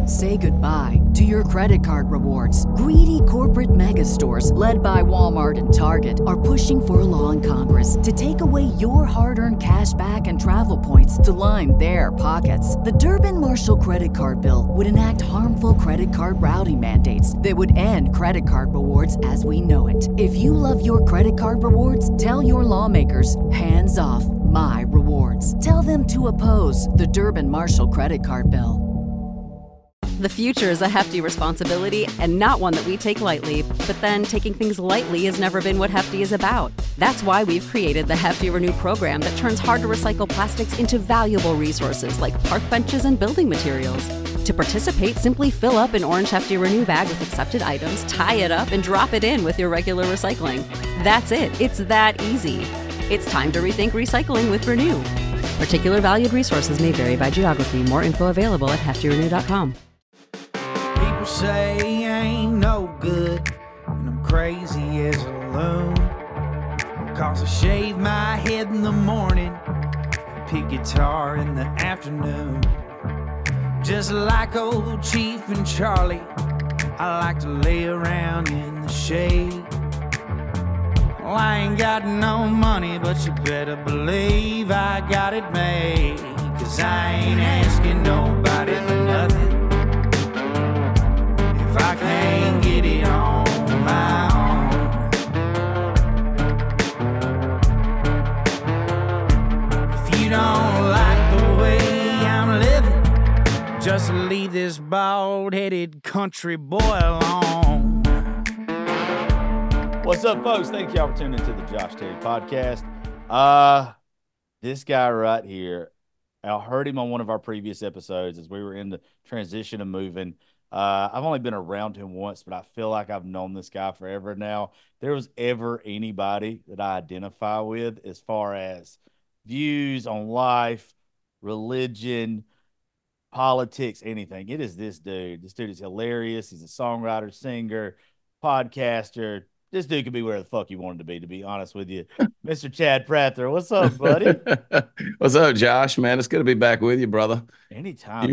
Say goodbye to your credit card rewards. Greedy corporate mega stores, led by Walmart and Target, are pushing for a law in Congress to take away your hard-earned cash back and travel points to line their pockets. The Durbin-Marshall credit card bill would enact harmful credit card routing mandates that would end credit card rewards as we know it. If you love your credit card rewards, tell your lawmakers, hands off my rewards. Tell them to oppose the Durbin-Marshall credit card bill. The future is a hefty responsibility and not one that we take lightly. But then taking things lightly has never been what Hefty is about. That's why we've created the Hefty Renew program that turns hard-to-recycle plastics into valuable resources like park benches and building materials. To participate, simply fill up an orange Hefty Renew bag with accepted items, tie it up, and drop it in with your regular recycling. That's it. It's that easy. It's time to rethink recycling with Renew. Particular valued resources may vary by geography. More info available at heftyrenew.com. People say I ain't no good, and I'm crazy as a loon. Because I shave my head in the morning, and pick guitar in the afternoon. Just like old Chief and Charlie, I like to lay around in the shade. Well, I ain't got no money, but you better believe I got it made. Cause I ain't asking nobody for nothing if I can't get it on my own. If you don't like the way I'm living, just leave this bald-headed country boy alone. What's up, folks? Thank y'all for tuning into the Josh Terry podcast. This guy right here, I heard him on one of our previous episodes as we were in the transition of moving. I've only been around him once, but I feel like I've known this guy forever now. If there was ever anybody that I identify with as far as views on life, religion, politics, anything, it is this dude. This dude is hilarious. He's a songwriter, singer, podcaster. This dude could be where the fuck you wanted to be honest with you. Mr. Chad Prather, what's up, buddy? What's up, Josh? Man, it's good to be back with you, brother. Anytime.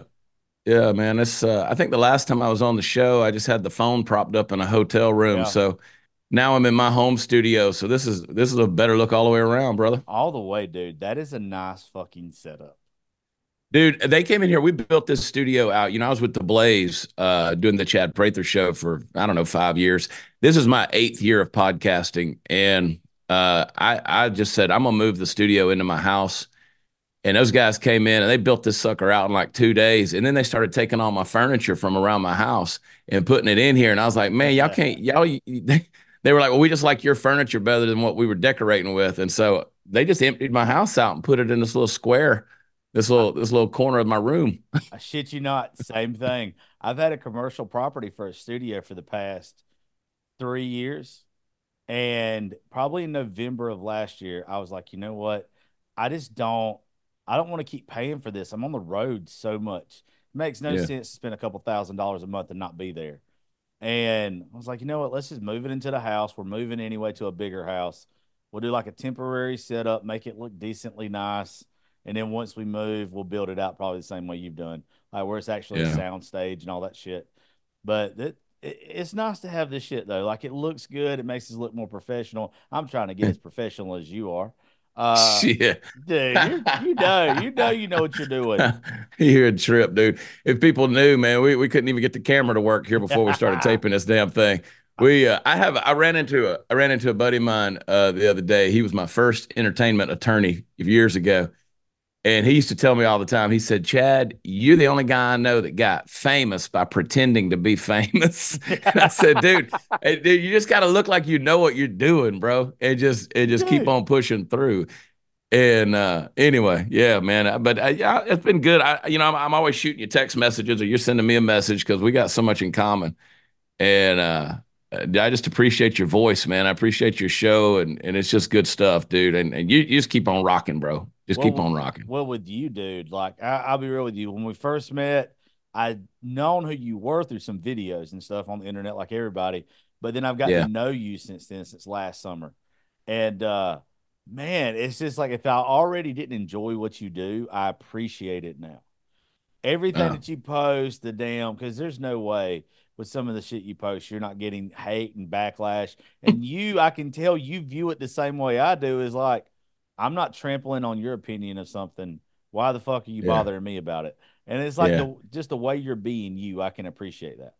Yeah, man. It's I think the last time I was on the show, I just had the phone propped up in a hotel room. Yeah. So now I'm in my home studio. So this is a better look all the way around, brother. All the way, dude. That is a nice fucking setup. Dude, they came in here. We built this studio out. You know, I was with the Blaze doing the Chad Prather show for, I don't know, 5 years. This is my 8th year of podcasting. And I just said, I'm going to move the studio into my house. And those guys came in and they built this sucker out in like 2 days. And then they started taking all my furniture from around my house and putting it in here. And I was like, man, y'all can't, they were like, well, we just like your furniture better than what we were decorating with. And so they just emptied my house out and put it in this little square. This little corner of my room. I shit you not. Same thing. I've had a commercial property for a studio for the past 3 years. And probably in November of last year, I was like, you know what? I don't want to keep paying for this. I'm on the road so much. It makes no sense to spend a couple $1,000s a month and not be there. And I was like, you know what? Let's just move it into the house. We're moving anyway to a bigger house. We'll do like a temporary setup, make it look decently nice. And then once we move, we'll build it out probably the same way you've done, like where it's actually a sound stage and all that shit. But it's nice to have this shit, though. Like, it looks good. It makes us look more professional. I'm trying to get as professional as you are. Shit. Dude, you know what you're doing. You're a trip, dude. If people knew, man, we couldn't even get the camera to work here before we started taping this damn thing. I ran into a buddy of mine the other day. He was my first entertainment attorney years ago. And he used to tell me all the time, he said, Chad, you're the only guy I know that got famous by pretending to be famous. And I said, dude, you just got to look like you know what you're doing, bro. And just keep on pushing through. And anyway, yeah, man. But it's been good. I'm always shooting you text messages or you're sending me a message because we got so much in common. And I just appreciate your voice, man. I appreciate your show. And it's just good stuff, dude. And you just keep on rocking, bro. Keep on rocking. Well, with you, dude, like I'll be real with you. When we first met, I'd known who you were through some videos and stuff on the internet, like everybody. But then I've gotten to know you since last summer. And man, it's just like if I already didn't enjoy what you do, I appreciate it now. Everything that you post, because there's no way with some of the shit you post, you're not getting hate and backlash. And I can tell you view it the same way I do. Is like, I'm not trampling on your opinion of something. Why the fuck are you bothering me about it? And it's like just the way you're being you. I can appreciate that.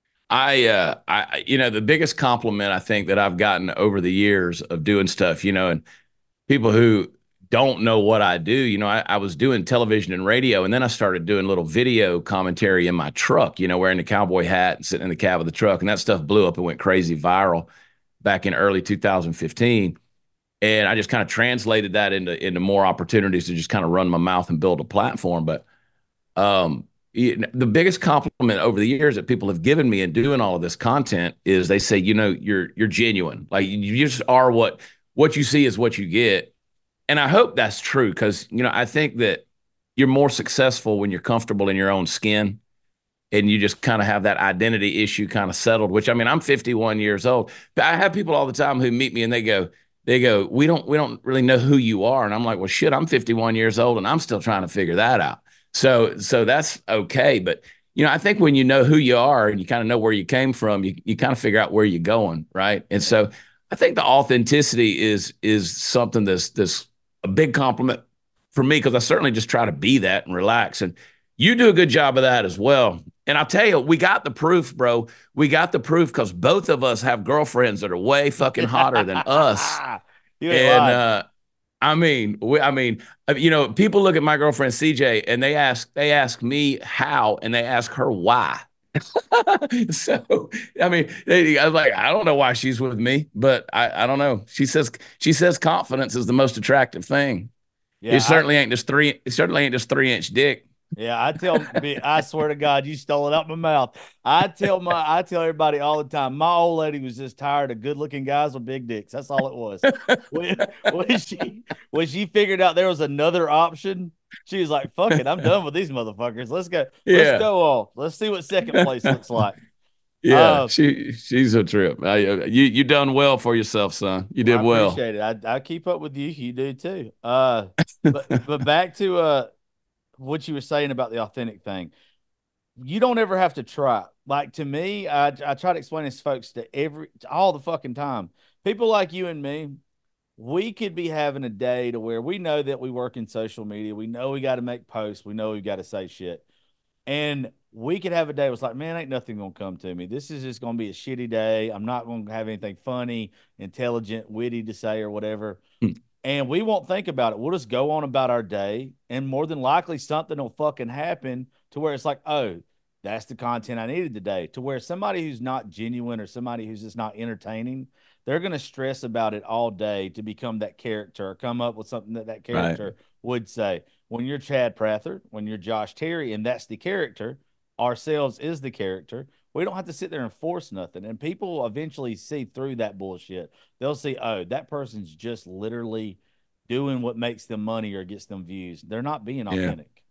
The biggest compliment I think that I've gotten over the years of doing stuff, and people who don't know what I do, I was doing television and radio, and then I started doing little video commentary in my truck, wearing the cowboy hat and sitting in the cab of the truck, and that stuff blew up and went crazy viral back in early 2015. And I just kind of translated that into more opportunities to just kind of run my mouth and build a platform. But the biggest compliment over the years that people have given me in doing all of this content is they say, you're genuine. Like you just are what you see is what you get. And I hope that's true because, I think that you're more successful when you're comfortable in your own skin and you just kind of have that identity issue kind of settled, which I'm 51 years old. But I have people all the time who meet me and they go, we don't really know who you are. And I'm like, well, shit, I'm 51 years old and I'm still trying to figure that out. So that's okay. But, I think when you know who you are and you kind of know where you came from, you kind of figure out where you're going. Right. And so I think the authenticity is something that's a big compliment for me because I certainly just try to be that and relax. And you do a good job of that as well. And I'll tell you, we got the proof, bro. We got the proof because both of us have girlfriends that are way fucking hotter than us. And people look at my girlfriend CJ and they ask me how, and they ask her why. So, I was like, I don't know why she's with me, but I don't know. She says confidence is the most attractive thing. Yeah, it certainly ain't just 3-inch dick. Yeah, I swear to God, you stole it out my mouth. I tell everybody all the time, my old lady was just tired of good-looking guys with big dicks. That's all it was. when she figured out there was another option, she was like, "Fuck it, I'm done with these motherfuckers. Let's go. Let's go off. Let's see what second place looks like." Yeah, she's a trip. You done well for yourself, son. You did well. I appreciate it. I keep up with you. You do too. But back to what you were saying about the authentic thing. You don't ever have to try. Like to me, I try to explain this to folks all the fucking time. People like you and me, we could be having a day to where we know that we work in social media. We know we got to make posts. We know we got to say shit. And we could have a day where it's like, man, ain't nothing going to come to me. This is just going to be a shitty day. I'm not going to have anything funny, intelligent, witty to say or whatever. And we won't think about it. We'll just go on about our day. And more than likely, something will fucking happen to where it's like, oh, that's the content I needed today. To where somebody who's not genuine or somebody who's just not entertaining, they're going to stress about it all day to become that character or come up with something that character would say. When you're Chad Prather, when you're Josh Terry, and that's the character, ourselves is the character, we don't have to sit there and force nothing. And people will eventually see through that bullshit. They'll see, oh, that person's just literally doing what makes them money or gets them views. They're not being authentic. Yeah.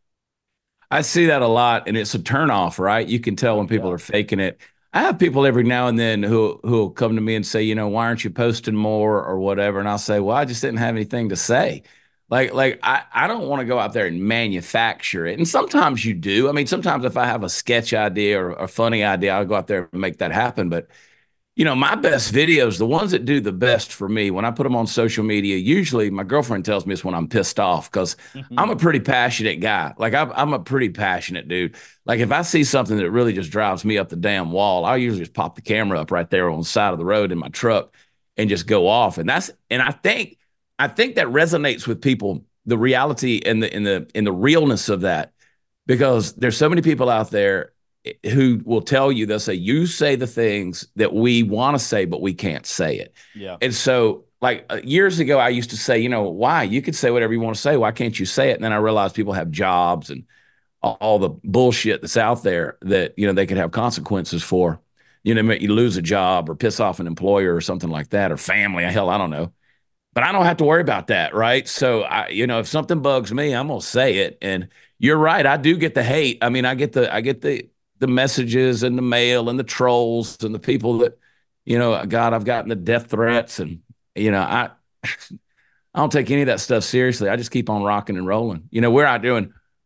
I see that a lot, and it's a turnoff, right? You can tell when people are faking it. I have people every now and then who'll come to me and say, why aren't you posting more or whatever? And I'll say, well, I just didn't have anything to say. Like I don't want to go out there and manufacture it. And sometimes you do. Sometimes if I have a sketch idea or a funny idea, I'll go out there and make that happen. But, my best videos, the ones that do the best for me, when I put them on social media, usually my girlfriend tells me it's when I'm pissed off because I'm a pretty passionate guy. Like I'm a pretty passionate dude. Like if I see something that really just drives me up the damn wall, I'll usually just pop the camera up right there on the side of the road in my truck and just go off. And I think that resonates with people, the reality and the realness of that, because there's so many people out there who will tell you, they'll say, you say the things that we want to say, but we can't say it. Yeah. And so like years ago, I used to say, why? You could say whatever you want to say. Why can't you say it? And then I realized people have jobs and all the bullshit that's out there that, they could have consequences for. You lose a job or piss off an employer or something like that, or family. Hell, I don't know. But I don't have to worry about that, right? So, if something bugs me, I'm gonna say it. And you're right, I do get the hate. I get the messages and the mail and the trolls and the people that, God, I've gotten the death threats, and I don't take any of that stuff seriously. I just keep on rocking and rolling. We're out doing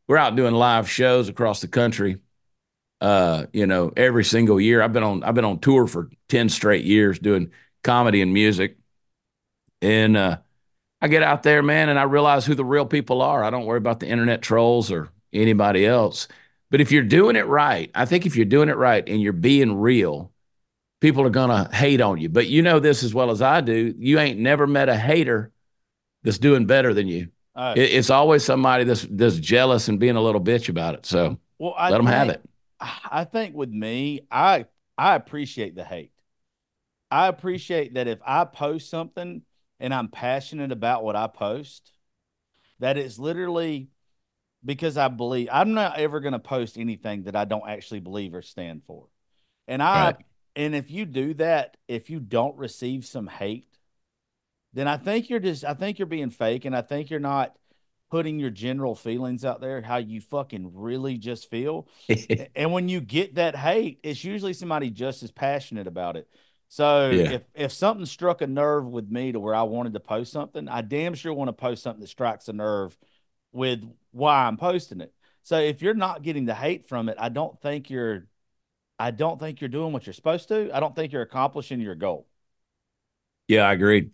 we're out doing live shows across the country. Every single year. I've been on tour for 10 straight years doing comedy and music. And I get out there, man, and I realize who the real people are. I don't worry about the internet trolls or anybody else. But if you're doing it right, I think if you're doing it right and you're being real, people are gonna hate on you. But you know this as well as I do. You ain't never met a hater that's doing better than you. It's always somebody that's jealous and being a little bitch about it. So let them have it. I think with me, I appreciate the hate. I appreciate that if I post something and I'm passionate about what I post, that it's literally because I believe. I'm not ever going to post anything that I don't actually believe or stand for. And Right. and if you do that, if you don't receive some hate, then I think you're being fake, and I think you're not putting your general feelings out there, how you fucking really just feel. And when you get that hate, it's usually somebody just as passionate about it. So Yeah. if something struck a nerve with me to where I wanted to post something, I damn sure want to post something that strikes a nerve with why I'm posting it. So if you're not getting the hate from it, I don't think you're doing what you're supposed to. I don't think you're accomplishing your goal. Yeah, I agree.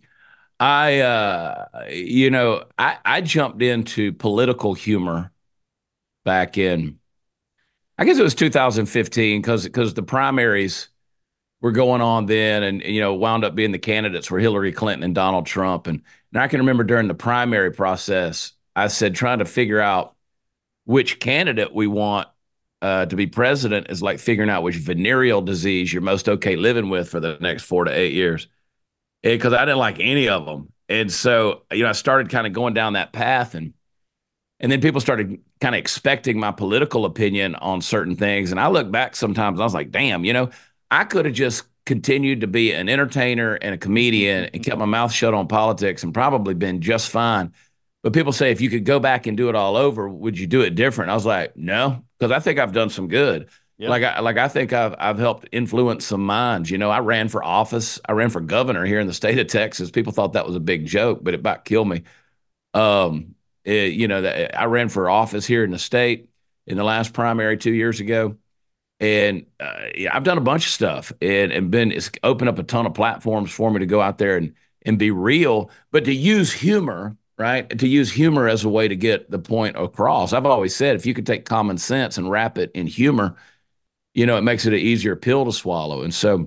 I jumped into political humor back in, I guess it was 2015, because the primaries were going on then, and wound up being the candidates were Hillary Clinton and Donald Trump, and I can remember during the primary process, I said trying to figure out which candidate we want to be president is like figuring out which venereal disease you're most okay living with for the next 4 to 8 years, because I didn't like any of them. And so, I started kind of going down that path, and then people started kind of expecting my political opinion on certain things. And I look back sometimes and I was like, damn, I could have just continued to be an entertainer and a comedian and kept my mouth shut on politics and probably been just fine. But people say, if you could go back and do it all over, would you do it different? I was like, no, because I think I've done some good. Yeah. I think I've helped influence some minds. I ran for office. I ran for governor here in the state of Texas. People thought that was a big joke, but it about killed me. I ran for office here in the state in the last primary 2 years ago. And I've done a bunch of stuff, and it's opened up a ton of platforms for me to go out there and be real, but to use humor, right? To use humor as a way to get the point across. I've always said, if you could take common sense and wrap it in humor, it makes it an easier pill to swallow. And so,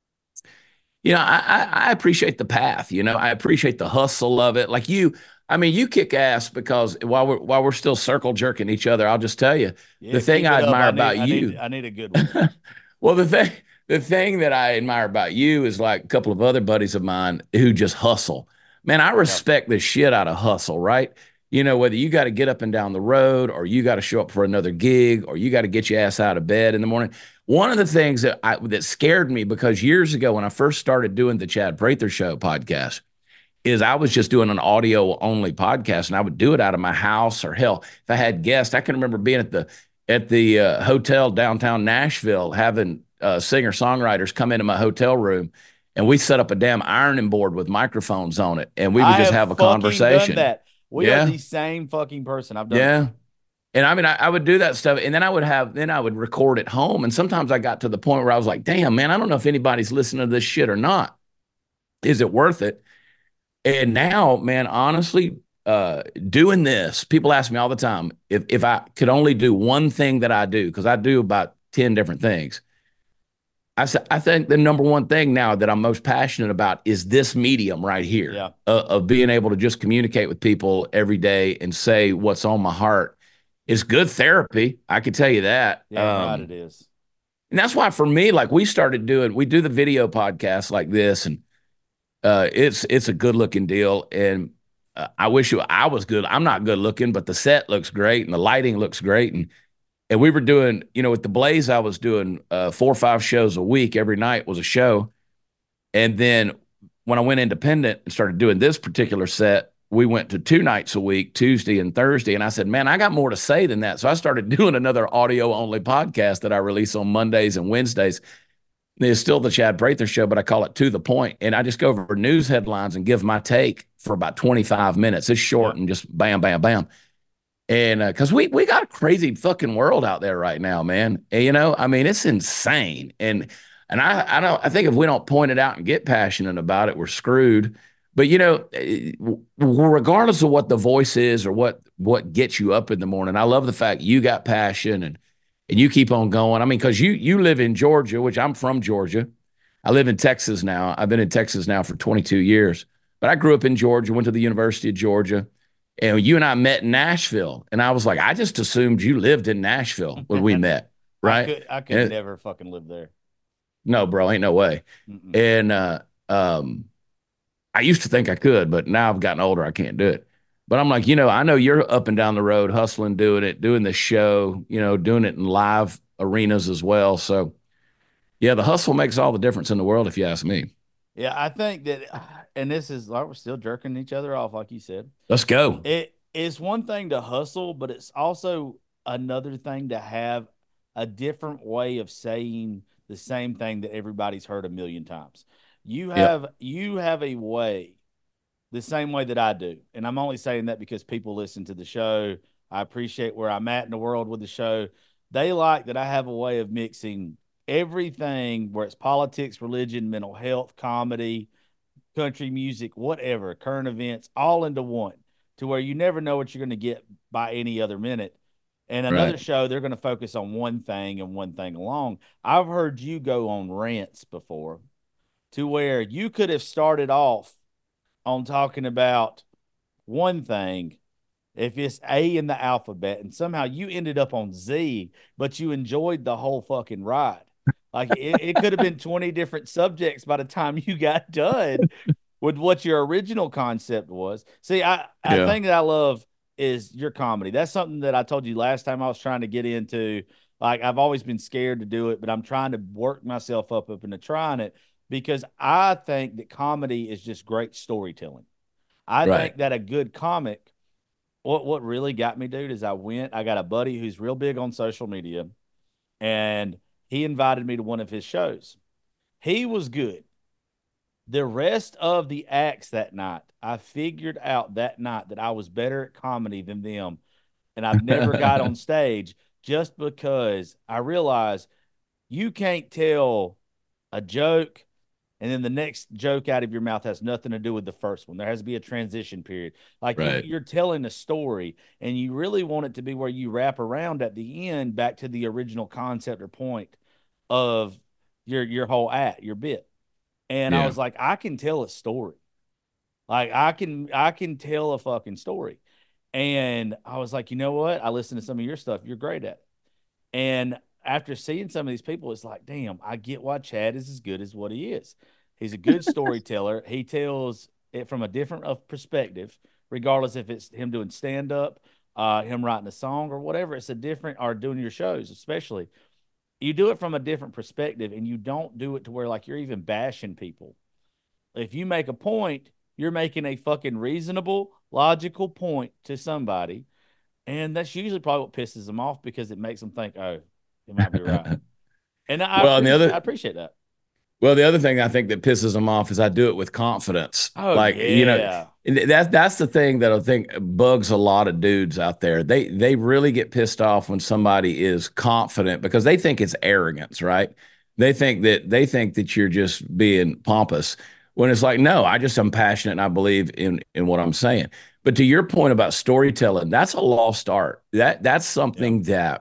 I appreciate the path. I appreciate the hustle of it. Like you, I mean, you kick ass, because while we're still circle jerking each other, I'll just tell you, Yeah, the thing keep it I up. admire about I you. I need a good one. Well, the thing that I admire about you is like a couple of other buddies of mine who just hustle. Man, I respect the shit out of hustle, right? Whether you got to get up and down the road, or you got to show up for another gig, or you got to get your ass out of bed in the morning. One of the things that scared me, because years ago when I first started doing the Chad Prather Show podcast, is I was just doing an audio only podcast, and I would do it out of my house, or hell, if I had guests. I can remember being at the hotel downtown Nashville, having singer songwriters come into my hotel room, and we set up a damn ironing board with microphones on it, and we would just have a conversation. Done that. We are the same fucking person. I've done that. And I mean, I would do that stuff, and then I would record at home. And sometimes I got to the point where I was like, damn, man, I don't know if anybody's listening to this shit or not. Is it worth it? And now, man, honestly, doing this, people ask me all the time, if I could only do one thing that I do, because I do about 10 different things. I think the number one thing now that I'm most passionate about is this medium right here, of being able to just communicate with people every day and say what's on my heart. It's good therapy. I can tell you that. Yeah, right, it is. And that's why for me, like we do the video podcast like this, and it's a good looking deal. And I wish I was good. I'm not good looking, but the set looks great and the lighting looks great. And we were doing, with the Blaze, I was doing 4 or 5 shows a week. Every night was a show. And then when I went independent and started doing this particular set, we went to 2 nights a week, Tuesday and Thursday. And I said, man, I got more to say than that. So I started doing another audio only podcast that I release on Mondays and Wednesdays. It's still the Chad Prather Show, but I call it To the Point. And I just go over news headlines and give my take for about 25 minutes. It's short and just bam, bam, bam. And because we got a crazy fucking world out there right now, man. And, I mean, it's insane. And I think if we don't point it out and get passionate about it, we're screwed. But regardless of what the voice is or what gets you up in the morning, I love the fact you got passion and you keep on going. I mean, because you live in Georgia, which I'm from Georgia. I live in Texas now. I've been in Texas now for 22 years. But I grew up in Georgia, went to the University of Georgia. And you and I met in Nashville. And I was like, I just assumed you lived in Nashville when we met, right? I could never fucking live there. No, bro, ain't no way. Mm-mm. And I used to think I could, but now I've gotten older, I can't do it. But I'm like, I know you're up and down the road, hustling, doing it, doing the show, doing it in live arenas as well. So, yeah, the hustle makes all the difference in the world, if you ask me. Yeah, I think that, and this is like we're still jerking each other off, like you said. Let's go. It's one thing to hustle, but it's also another thing to have a different way of saying the same thing that everybody's heard a million times. You have a way, the same way that I do, and I'm only saying that because people listen to the show. I appreciate where I'm at in the world with the show. They like that I have a way of mixing everything where it's politics, religion, mental health, comedy, country music, whatever, current events, all into one, to where you never know what you're going to get by any other minute. And another Right. show, they're going to focus on one thing and one thing alone. I've heard you go on rants before to where you could have started off on talking about one thing if it's A in the alphabet, and somehow you ended up on Z, but you enjoyed the whole fucking ride. Like it could have been 20 different subjects by the time you got done with what your original concept was. See, I Yeah. think that I love is your comedy. That's something that I told you last time I was trying to get into. Like I've always been scared to do it, but I'm trying to work myself up into trying it because I think that comedy is just great storytelling. I Right. think that a good comic, what really got me, dude, is I got a buddy who's real big on social media, and he invited me to one of his shows. He was good. The rest of the acts that night, I figured out that night that I was better at comedy than them, and I've never got on stage just because I realized you can't tell a joke and then the next joke out of your mouth has nothing to do with the first one. There has to be a transition period. Like Right. you're telling a story, and you really want it to be where you wrap around at the end back to the original concept or point of your whole act, your bit. And I Yeah. was like, I can tell a story. Like I can tell a fucking story. And I was like, you know what? I listened to some of your stuff. You're great at it. And after seeing some of these people, it's like, damn, I get why Chad is as good as what he is. He's a good storyteller. He tells it from a different perspective, regardless if it's him doing stand up, him writing a song or whatever. It's a different, or doing your shows, especially. You do it from a different perspective, and you don't do it to where like you're even bashing people. If you make a point, you're making a fucking reasonable, logical point to somebody, and that's usually probably what pisses them off because it makes them think, oh, it might be right. And Well, and I appreciate that. the other thing I think that pisses them off is I do it with confidence. Oh Like, yeah. and that's the thing that I think bugs a lot of dudes out there. They really get pissed off when somebody is confident because they think it's arrogance, right? They think that you're just being pompous when it's like, no, I just am passionate and I believe in what I'm saying. But to your point about storytelling, that's a lost art. That's Yeah. something that,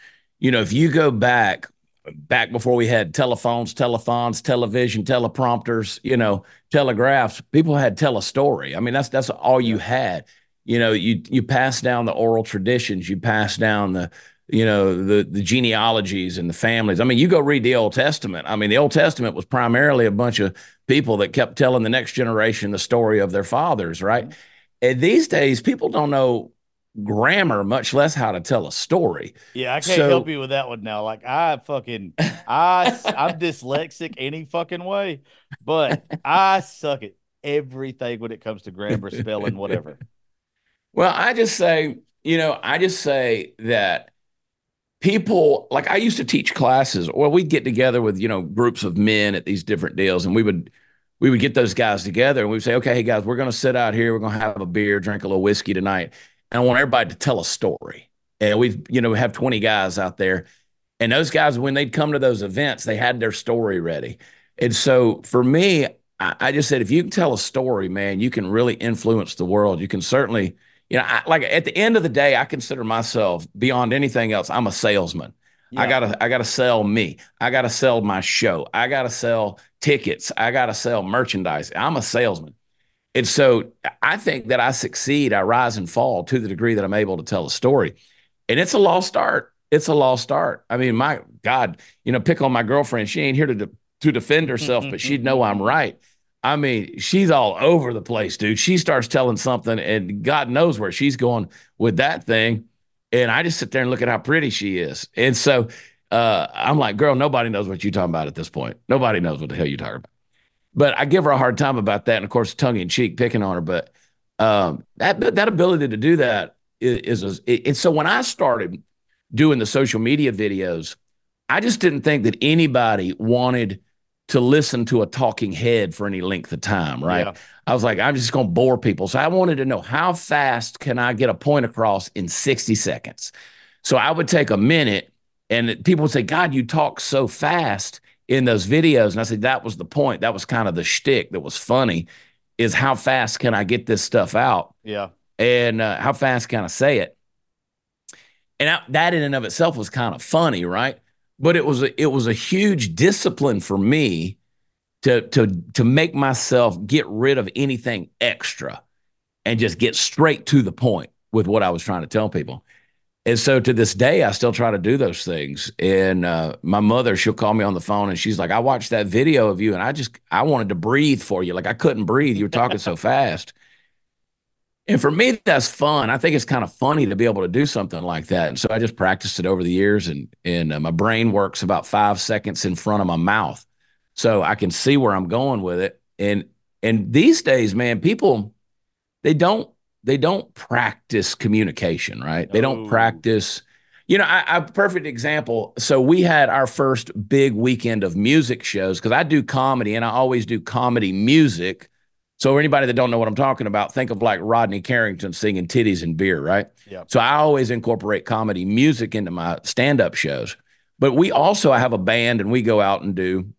if you go back before we had telephones, telephons, television, teleprompters, telegraphs, people had tell a story. I mean, that's all you Yeah. had. You pass down the oral traditions, you pass down the genealogies and the families. I mean, you go read the Old Testament. I mean, the Old Testament was primarily a bunch of people that kept telling the next generation the story of their fathers, right? Mhm. And these days, people don't know grammar, much less how to tell a story. Yeah, I can't help So you with that one now. Like I'm dyslexic any fucking way, but I suck at everything when it comes to grammar, spelling, whatever. Well, I just say that people like I used to teach classes, or we'd get together with, groups of men at these different deals, and we would get those guys together and we'd say, okay, hey guys, we're going to sit out here, we're going to have a beer, drink a little whiskey tonight. and I want everybody to tell a story. And we have 20 guys out there. And those guys, when they'd come to those events, they had their story ready. And so for me, I just said, if you can tell a story, man, you can really influence the world. You can certainly, like at the end of the day, I consider myself beyond anything else, I'm a salesman. Yeah. I gotta sell me. I gotta sell my show. I gotta sell tickets. I gotta sell merchandise. I'm a salesman. And so I think that I succeed, I rise and fall to the degree that I'm able to tell a story. And it's a lost art. It's a lost art. I mean, my God, pick on my girlfriend. She ain't here to defend herself, but she'd know I'm right. I mean, she's all over the place, dude. She starts telling something, and God knows where she's going with that thing. And I just sit there and look at how pretty she is. And so I'm like, girl, nobody knows what you're talking about at this point. Nobody knows what the hell you're talking about. But I give her a hard time about that. And of course, tongue in cheek, picking on her. But that ability to do that and so when I started doing the social media videos, I just didn't think that anybody wanted to listen to a talking head for any length of time, right? Yeah. I was like, I'm just going to bore people. So I wanted to know, how fast can I get a point across in 60 seconds? So I would take a minute, and people would say, God, you talk so fast in those videos. And I said, that was the point. That was kind of the shtick that was funny, is how fast can I get this stuff out? Yeah. And how fast can I say it? And that in and of itself was kind of funny, right? But it was a huge discipline for me to make myself get rid of anything extra and just get straight to the point with what I was trying to tell people. And so to this day, I still try to do those things. And my mother, she'll call me on the phone and she's like, I watched that video of you and I wanted to breathe for you. Like I couldn't breathe. You were talking so fast. And for me, that's fun. I think it's kind of funny to be able to do something like that. And so I just practiced it over the years, and my brain works about 5 seconds in front of my mouth, so I can see where I'm going with it. And these days, man, people, they don't practice communication, right? They don't practice. A perfect example. So we had our first big weekend of music shows, because I do comedy and I always do comedy music. So anybody that don't know what I'm talking about, think of like Rodney Carrington singing Titties and Beer, right? Yeah. So I always incorporate comedy music into my stand-up shows. But I have a band, and we go out and do,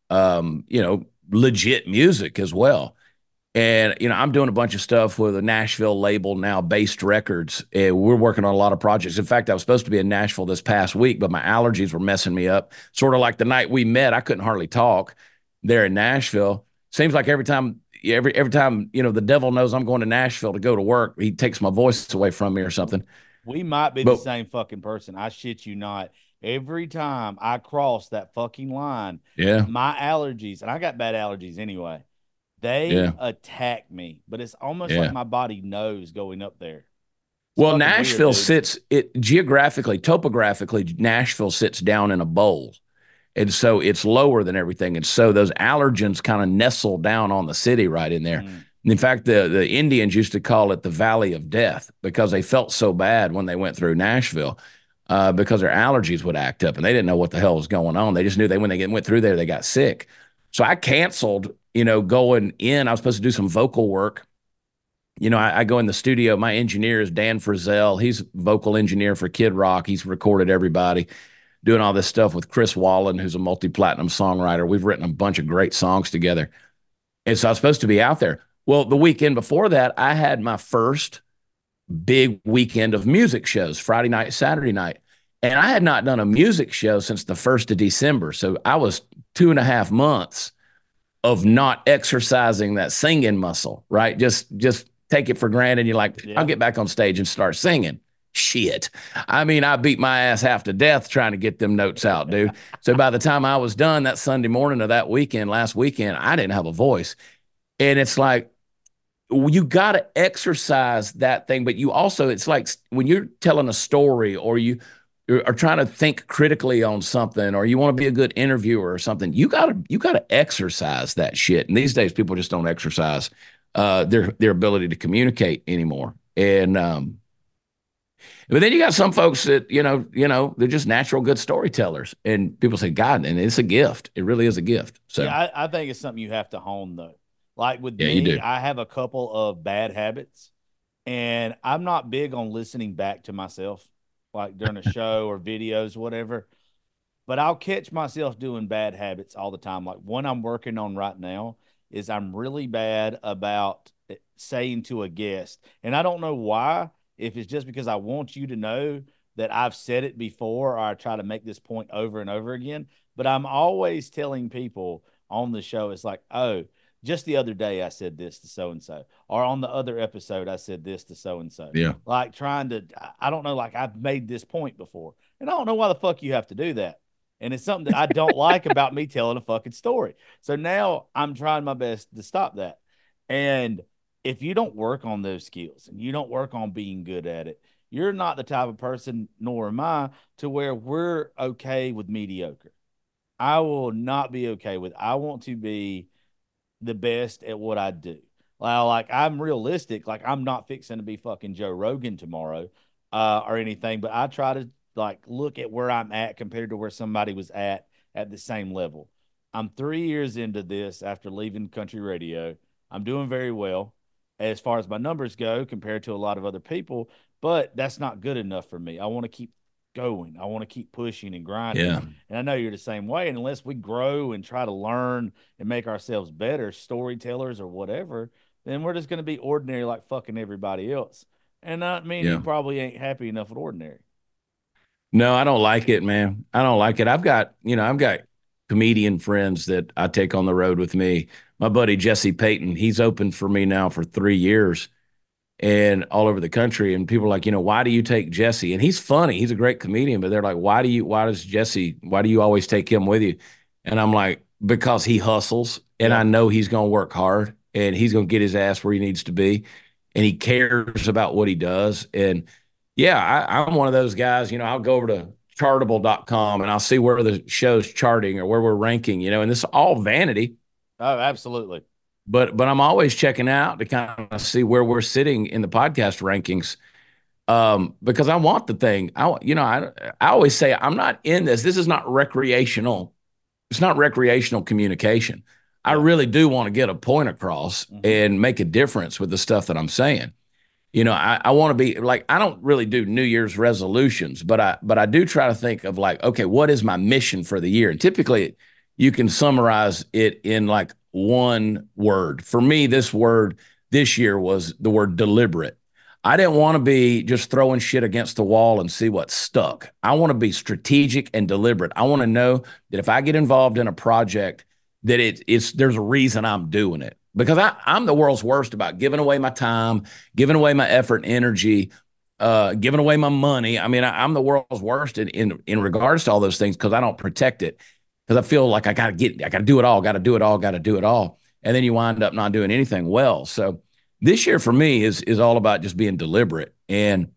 legit music as well. And, I'm doing a bunch of stuff with a Nashville label now, Based Records. And we're working on a lot of projects. In fact, I was supposed to be in Nashville this past week, but my allergies were messing me up. Sort of like the night we met, I couldn't hardly talk there in Nashville. Seems like every time, the devil knows I'm going to Nashville to go to work, he takes my voice away from me or something. We might be the same fucking person. I shit you not. Every time I cross that fucking line, my allergies, and I got bad allergies anyway, they attack me. But it's almost like my body knows going up there. Well, Nashville topographically, Nashville sits down in a bowl. And so it's lower than everything. And so those allergens kind of nestle down on the city right in there. Mm. In fact, the Indians used to call it the Valley of Death, because they felt so bad when they went through Nashville, because their allergies would act up and they didn't know what the hell was going on. They just knew when they went through there, they got sick. So I canceled, going in. I was supposed to do some vocal work. I go in the studio. My engineer is Dan Frizzell. He's vocal engineer for Kid Rock. He's recorded everybody. Doing all this stuff with Chris Wallen, who's a multi-platinum songwriter. We've written a bunch of great songs together. And so I was supposed to be out there. Well, the weekend before that, I had my first big weekend of music shows, Friday night, Saturday night. And I had not done a music show since the 1st of December. So I was 2.5 months of not exercising that singing muscle, right? Just take it for granted. You're like, I'll get back on stage and start singing. Shit. I mean, I beat my ass half to death trying to get them notes out, dude. So by the time I was done that Sunday morning of that weekend, last weekend, I didn't have a voice. And it's like, you got to exercise that thing. But you also, it's like when you're telling a story, or you are trying to think critically on something, or you want to be a good interviewer or something, you got to exercise that shit. And these days, people just don't exercise their ability to communicate anymore. And, but then you got some folks that, they're just natural good storytellers, and people say, God, and it's a gift. It really is a gift. So yeah, I think it's something you have to hone though. Like with me, I have a couple of bad habits And I'm not big on listening back to myself, like during a show or videos, whatever. But I'll catch myself doing bad habits all the time. Like one I'm working on right now is I'm really bad about saying to a guest, and I don't know why, if it's just because I want you to know that I've said it before or I try to make this point over and over again, but I'm always telling people on the show, it's like, oh, just the other day I said this to so and so, or on the other episode I said this to so and so. Yeah. Like trying to, I don't know, like I've made this point before, and I don't know why the fuck you have to do that. And it's something that I don't like about me telling a fucking story. So now I'm trying my best to stop that. And if you don't work on those skills and you don't work on being good at it, you're not the type of person, nor am I, to where we're okay with mediocre. I will not be okay with. I want to be the best at what I do. Like I'm realistic. Like I'm not fixing to be fucking Joe Rogan tomorrow, or anything. But I try to like look at where I'm at compared to where somebody was at the same level. I'm 3 years into this after leaving country radio. I'm doing very well as far as my numbers go compared to a lot of other people, but that's not good enough for me. I want to keep going. I want to keep pushing and grinding. Yeah. And I know you're the same way. And unless we grow and try to learn and make ourselves better storytellers or whatever, then we're just going to be ordinary like fucking everybody else. And that means you probably ain't happy enough with ordinary. No, I don't like it, man. I don't like it. I've got comedian friends that I take on the road with me. My buddy Jesse Payton, he's opened for me now for 3 years and all over the country. And people are like, why do you take Jesse? And he's funny. He's a great comedian, but they're like, why do you always take him with you? And I'm like, because he hustles and I know he's going to work hard and he's going to get his ass where he needs to be. And he cares about what he does. And yeah, I'm one of those guys, I'll go over to chartable.com and I'll see where the show's charting or where we're ranking, and this is all vanity. Oh, absolutely. But I'm always checking out to kind of see where we're sitting in the podcast rankings, because I want the thing. I always say I'm not in this. This is not recreational. It's not recreational communication. I really do want to get a point across and make a difference with the stuff that I'm saying. I want to be like, I don't really do New Year's resolutions, but I do try to think of like, okay, what is my mission for the year? And typically you can summarize it in like one word. For me, this word this year was the word deliberate. I didn't want to be just throwing shit against the wall and see what stuck. I want to be strategic and deliberate. I want to know that if I get involved in a project, that there's a reason I'm doing it. Because I'm the world's worst about giving away my time, giving away my effort and energy, giving away my money. I mean, I'm the world's worst in regards to all those things because I don't protect it. Because I feel like I got to do it all. And then you wind up not doing anything well. So this year for me is all about just being deliberate. And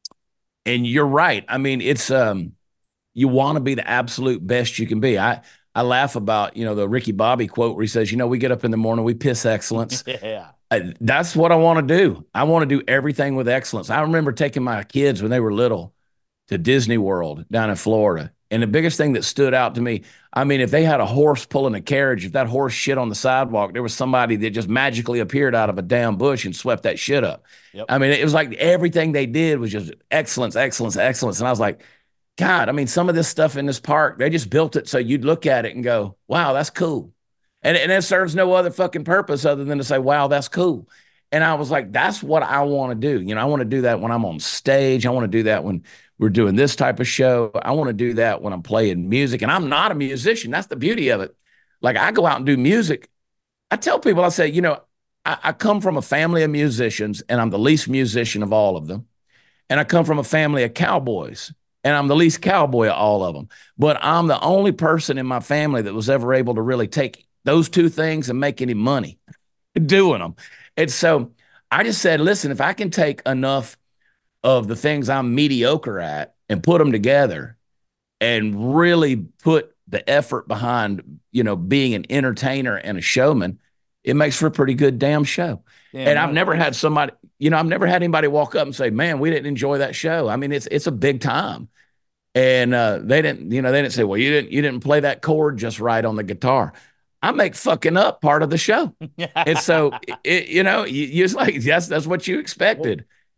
you're right. I mean, it's you want to be the absolute best you can be. I laugh about, the Ricky Bobby quote where he says, we get up in the morning, we piss excellence. Yeah. That's what I want to do. I want to do everything with excellence. I remember taking my kids when they were little to Disney World down in Florida. And the biggest thing that stood out to me, I mean, if they had a horse pulling a carriage, if that horse shit on the sidewalk, there was somebody that just magically appeared out of a damn bush and swept that shit up. Yep. I mean, it was like everything they did was just excellence, excellence, excellence. And I was like, God, I mean, some of this stuff in this park, they just built it so you'd look at it and go, wow, that's cool. And it serves no other fucking purpose other than to say, wow, that's cool. And I was like, that's what I want to do. I want to do that when I'm on stage. I want to do that when we're doing this type of show. I want to do that when I'm playing music. And I'm not a musician. That's the beauty of it. Like I go out and do music. I tell people, I say, I come from a family of musicians and I'm the least musician of all of them. And I come from a family of cowboys. And I'm the least cowboy of all of them. But I'm the only person in my family that was ever able to really take those two things and make any money doing them. And so I just said, listen, if I can take enough of the things I'm mediocre at and put them together and really put the effort behind, being an entertainer and a showman, it makes for a pretty good damn show. Yeah, and I've never had somebody, I've never had anybody walk up and say, man, we didn't enjoy that show. I mean, it's a big time. And they didn't say, well, you didn't play that chord just right on the guitar. I make fucking up part of the show. And so, you just like, yes, that's what you expected.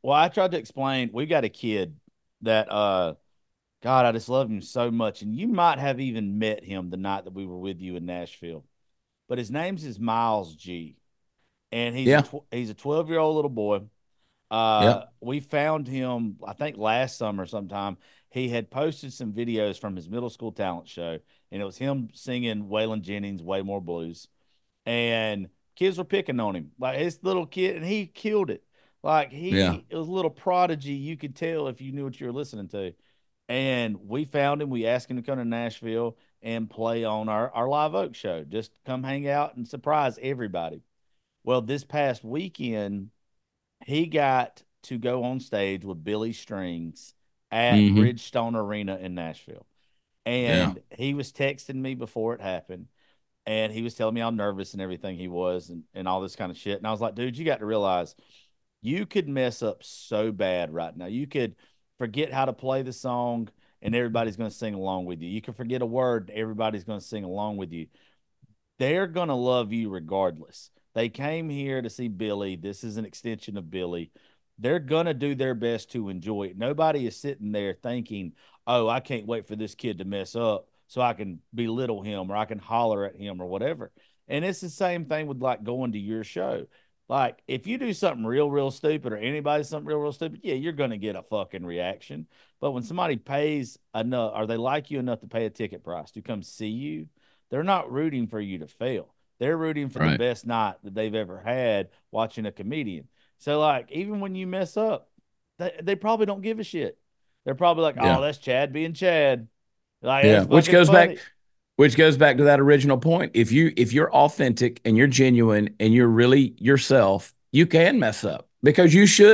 Well, I tried to explain. We got a kid that God, I just love him so much. And you might have even met him the night that we were with you in Nashville. But his name's is Miles G. And Yeah. he's a 12-year-old little boy. Yep. We found him, I think last summer sometime. He had posted some videos from his middle school talent show, and it was him singing Waylon Jennings' Way More Blues. And kids were picking on him. Like his little kid, and he killed it. Like Yeah. it was a little prodigy. You could tell if you knew what you were listening to. And we found him. We asked him to come to Nashville and play on our Live Oak show. Just come hang out and surprise everybody. Well, this past weekend, he got to go on stage with Billy Strings at Hmm. Bridgestone Arena in Nashville. Yeah. And he was texting me before it happened. And he was telling me how nervous and everything he was and all this kind of shit. And I was like, dude, you got to realize you could mess up so bad right now. You could forget how to play the song and everybody's going to sing along with you. You could forget a word, everybody's going to sing along with you. They're going to love you regardless. They came here to see Billy. This is an extension of Billy. They're going to do their best to enjoy it. Nobody is sitting there thinking, oh, I can't wait for this kid to mess up so I can belittle him or I can holler at him or whatever. And it's the same thing with like going to your show. Like if you do something real, real stupid or anybody something real, real stupid, yeah, you're going to get a fucking reaction. But when somebody pays enough or they like you enough to pay a ticket price to come see you, they're not rooting for you to fail. They're rooting for the Right. best night that they've ever had watching a comedian. So, like, even when you mess up, they probably don't give a shit. They're probably like, oh, Yeah. that's Chad being Chad. Like, Yeah. that's Which fucking goes back, funny. which goes back to that original point. If you're authentic and you're genuine and you're really yourself, you can mess up because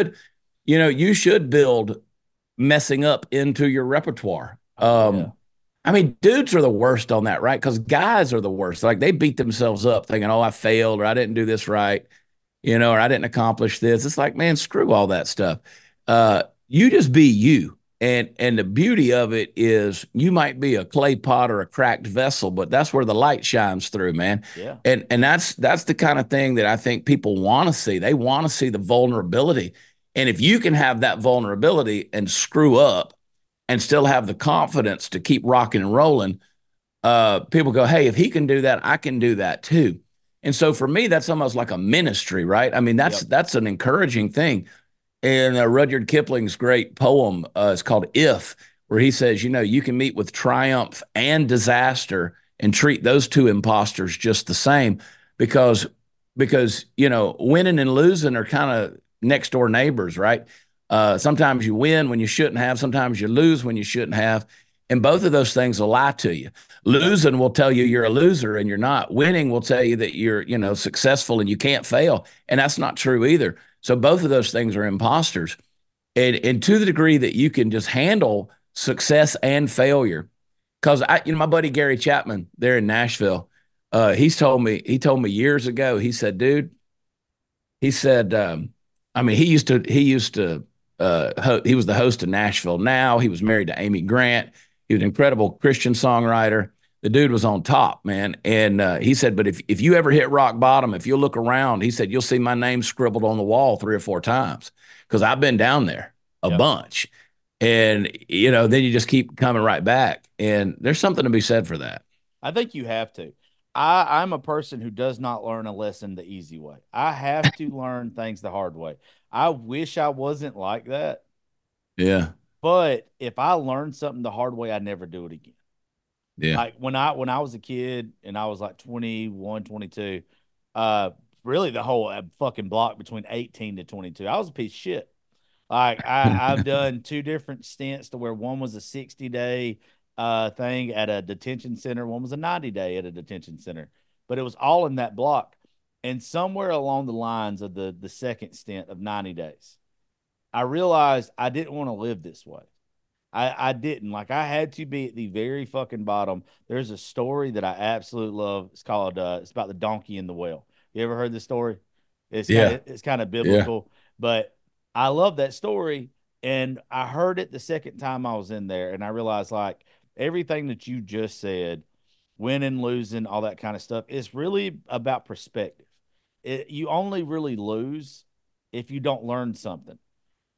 you should build messing up into your repertoire. Oh, yeah. I mean, dudes are the worst on that, right? Because guys are the worst. Like they beat themselves up thinking, oh, I failed or I didn't do this right, or I didn't accomplish this. It's like, man, screw all that stuff. You just be you. And the beauty of it is you might be a clay pot or a cracked vessel, but that's where the light shines through, man. Yeah. And that's the kind of thing that I think people want to see. They want to see the vulnerability. And if you can have that vulnerability and screw up and still have the confidence to keep rocking and rolling, people go, hey, if he can do that, I can do that too. And so for me, that's almost like a ministry, right? I mean, Yep. that's an encouraging thing. And Rudyard Kipling's great poem is called If, where he says, you can meet with triumph and disaster and treat those two imposters just the same because winning and losing are kind of next door neighbors, right? Sometimes you win when you shouldn't have, sometimes you lose when you shouldn't have. And both of those things will lie to you. Yep. Losing will tell you you're a loser and you're not. Winning will tell you that you're, successful and you can't fail. And that's not true either. So both of those things are imposters. And to the degree that you can just handle success and failure. Because my buddy Gary Chapman there in Nashville, he told me years ago, he said, dude, he said, I mean, he was the host of Nashville Now. He was married to Amy Grant. He was an incredible Christian songwriter. The dude was on top, man. And he said, but if you ever hit rock bottom, if you'll look around, he said, you'll see my name scribbled on the wall 3 or 4 times because I've been down there a Yep. bunch. And, then you just keep coming right back. And there's something to be said for that. I think you have to. I'm a person who does not learn a lesson the easy way. I have to learn things the hard way. I wish I wasn't like that, Yeah. but if I learn something the hard way, I never do it again. Yeah. Like when I was a kid and I was like 21, 22, uh, really the whole fucking block between 18 to 22, I was a piece of shit. Like I've done 2 different stints to where one was a 60-day thing at a detention center, one was a 90-day at a detention center, but it was all in that block. And somewhere along the lines of the second stint of 90 days, I realized I didn't want to live this way. I didn't. Like I had to be at the very fucking bottom. There's a story that I absolutely love. It's called it's about the donkey and the well. You ever heard this story? Yeah. It's kind of Yeah. biblical, but I love that story. And I heard it the second time I was in there, and I realized like everything that you just said, winning, losing, all that kind of stuff, is really about perspective. You only really lose if you don't learn something.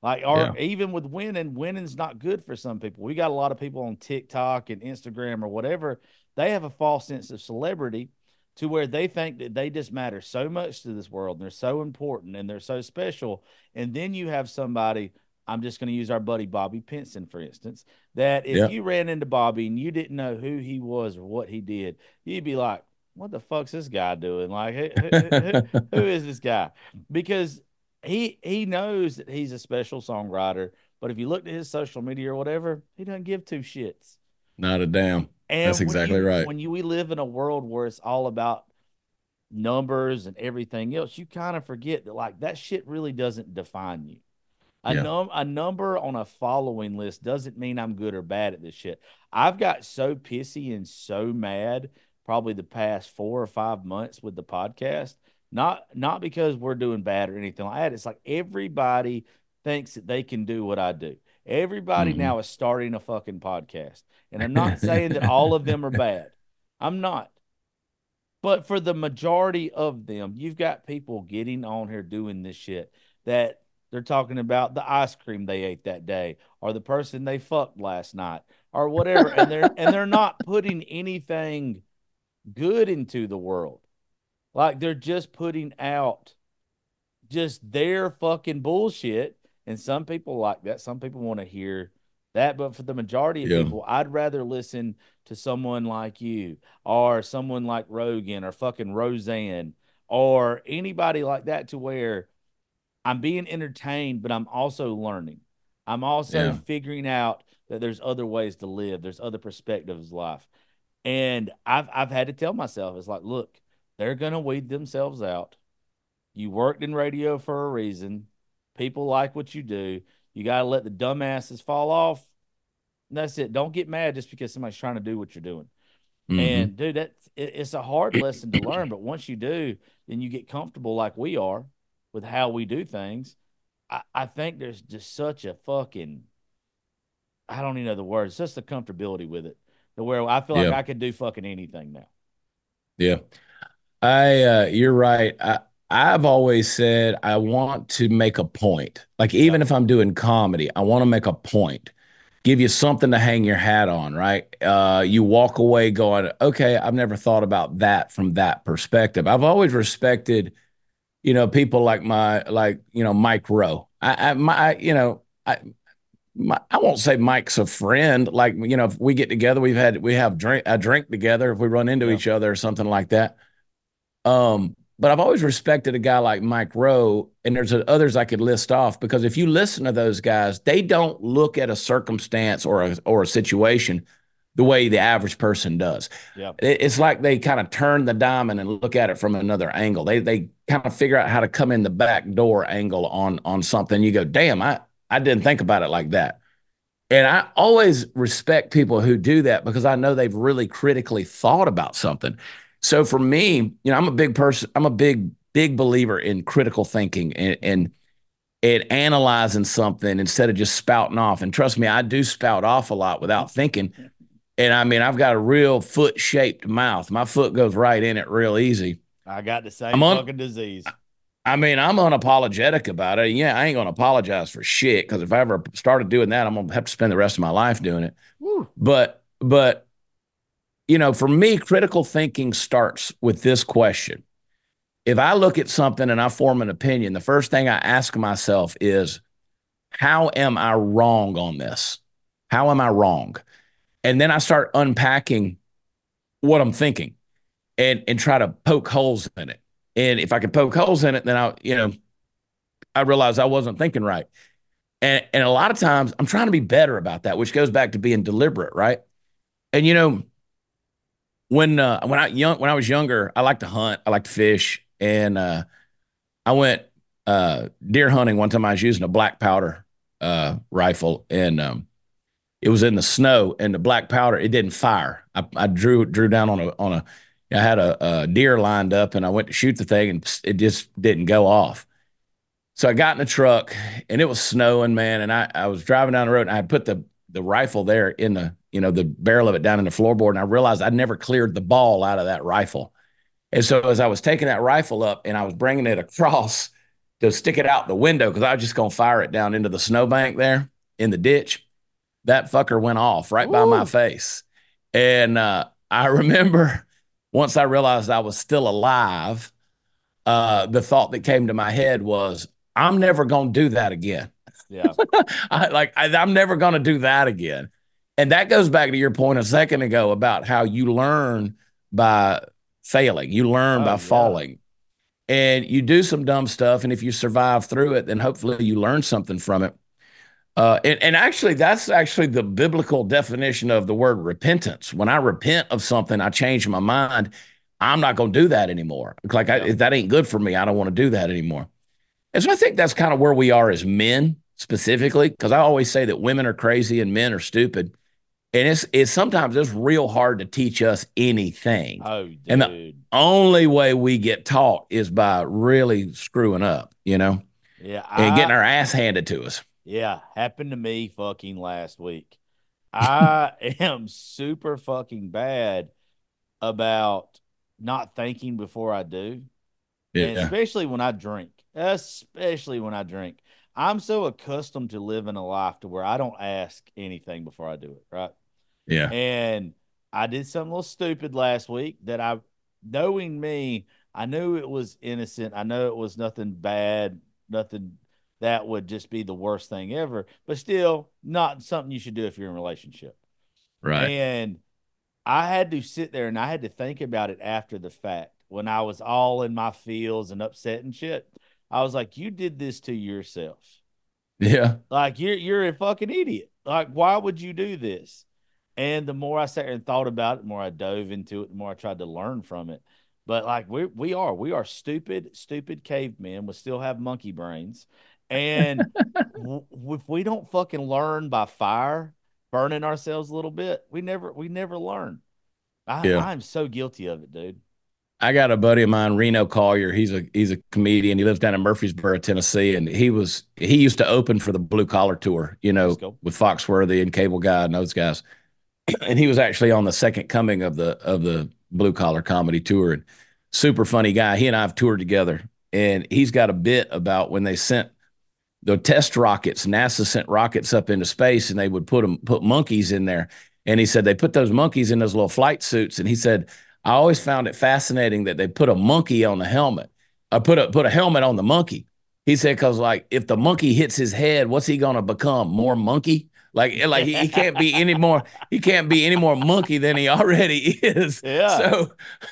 Like, Yeah. or even with winning's not good for some people. We got a lot of people on TikTok and Instagram or whatever. They have a false sense of celebrity to where they think that they just matter so much to this world and they're so important and they're so special. And then you have somebody, I'm just going to use our buddy Bobby Pinson, for instance, that if Yeah. you ran into Bobby and you didn't know who he was or what he did, you'd be like, what the fuck's this guy doing? Like, who is this guy? Because he knows that he's a special songwriter, but if you look at his social media or whatever, he doesn't give two shits. Not a damn. That's And exactly right. we live in a world where it's all about numbers and everything else, you kind of forget that like that shit really doesn't define you. Yeah. A number on a following list doesn't mean I'm good or bad at this shit. I've got so pissy and so mad probably the past 4 or 5 months with the podcast. Not because we're doing bad or anything like that. It's like everybody thinks that they can do what I do. Everybody Hmm. now is starting a fucking podcast. And I'm not saying that all of them are bad. I'm not. But for the majority of them, you've got people getting on here doing this shit that they're talking about the ice cream they ate that day or the person they fucked last night or whatever. And they're not putting anything good into the world. Like they're just putting out just their fucking bullshit. And some people like that. Some people want to hear that. But for the majority of Yeah. people, I'd rather listen to someone like you or someone like Rogan or fucking Roseanne or anybody like that to where I'm being entertained, but I'm also learning. I'm also Yeah. figuring out that there's other ways to live. There's other perspectives of life. And I've had to tell myself, it's like, look, they're gonna weed themselves out. You worked in radio for a reason. People like what you do. You got to let the dumbasses fall off. And that's it. Don't get mad just because somebody's trying to do what you're doing. Hmm. And dude, it's a hard lesson to learn, but once you do, then you get comfortable like we are with how we do things. I think there's just such a fucking, I don't even know the words, just the comfortability with it, to where I feel like Yeah. I could do fucking anything now. Yeah. You're right. I've always said I want to make a point. Like Yep. even if I'm doing comedy, I want to make a point, give you something to hang your hat on, right? You walk away going, okay, I've never thought about that from that perspective. I've always respected, people like Mike Rowe. I won't say Mike's a friend. Like, if we get together, we have a drink together if we run into Yeah. each other or something like that. But I've always respected a guy like Mike Rowe, and there's others I could list off because if you listen to those guys, they don't look at a circumstance or a situation the way the average person does. Yeah. It's like they kind of turn the diamond and look at it from another angle. They kind of figure out how to come in the back door angle on something. You go, damn, I didn't think about it like that. And I always respect people who do that because I know they've really critically thought about something. So for me, I'm a big person. I'm a big believer in critical thinking and analyzing something instead of just spouting off. And trust me, I do spout off a lot without thinking. And I mean, I've got a real foot shaped mouth. My foot goes right in it real easy. I got the I'm same on. fucking disease. I mean, I'm unapologetic about it. Yeah, I ain't gonna apologize for shit because if I ever started doing that, I'm gonna have to spend the rest of my life doing it. Woo. But for me, critical thinking starts with this question. If I look at something and I form an opinion, the first thing I ask myself is, how am I wrong on this? How am I wrong? And then I start unpacking what I'm thinking and try to poke holes in it. And if I can poke holes in it, then I realize I wasn't thinking right. And a lot of times I'm trying to be better about that, which goes back to being deliberate, right? And when I was younger, I liked to hunt, I liked to fish, and I went deer hunting one time. I was using a black powder rifle, and it was in the snow, and the black powder it didn't fire. I drew down on a. I had a deer lined up, and I went to shoot the thing, and it just didn't go off. So I got in the truck, and it was snowing, man, and I was driving down the road, and I put the rifle there in the barrel of it down in the floorboard, and I realized I never cleared the ball out of that rifle. And so as I was taking that rifle up and I was bringing it across to stick it out the window because I was just gonna fire it down into the snowbank there in the ditch. That fucker went off right by my face. And I remember once I realized I was still alive, the thought that came to my head was, I'm never going to do that again. Yeah. I'm never going to do that again. And that goes back to your point a second ago about how you learn by failing. You learn by falling. And you do some dumb stuff. And if you survive through it, then hopefully you learn something from it. And actually, that's actually the biblical definition of the word repentance. When I repent of something, I change my mind. I'm not going to do that anymore. Like, if that ain't good for me, I don't want to do that anymore. And so I think that's kind of where we are as men specifically, because I always say that women are crazy and men are stupid. And it's sometimes it's real hard to teach us anything. Oh, dude. And the only way we get taught is by really screwing up, and getting our ass handed to us. Yeah, happened to me fucking last week. I am super fucking bad about not thinking before I do. Yeah. And especially when I drink. I'm so accustomed to living a life to where I don't ask anything before I do it, right? Yeah. And I did something a little stupid last week that knowing me, I knew it was innocent. I know it was nothing bad, nothing that would just be the worst thing ever, but still not something you should do if you're in a relationship. Right. And I had to sit there and I had to think about it after the fact when I was all in my feels and upset and shit. I was like, you did this to yourself. Yeah. Like you're a fucking idiot. Like, why would you do this? And the more I sat there and thought about it, the more I dove into it, the more I tried to learn from it. But like we are stupid cavemen. We still have monkey brains. And if we don't fucking learn by fire, burning ourselves a little bit, we never learn. I'm so guilty of it, dude. I got a buddy of mine, Reno Collier. He's a comedian. He lives down in Murfreesboro, Tennessee, and he used to open for the Blue Collar Tour, with Foxworthy and Cable Guy and those guys. And he was actually on the second coming of the Blue Collar Comedy Tour. And super funny guy. He and I have toured together, and he's got a bit about when they sent the test rockets. NASA sent rockets up into space, and they would put monkeys in there. And he said they put those monkeys in those little flight suits. And he said, I always found it fascinating that they put a monkey on the helmet. Put a helmet on the monkey. He said, because like if the monkey hits his head, what's he gonna become? More monkey? Like he can't be any more. He can't be any more monkey than he already is. Yeah. So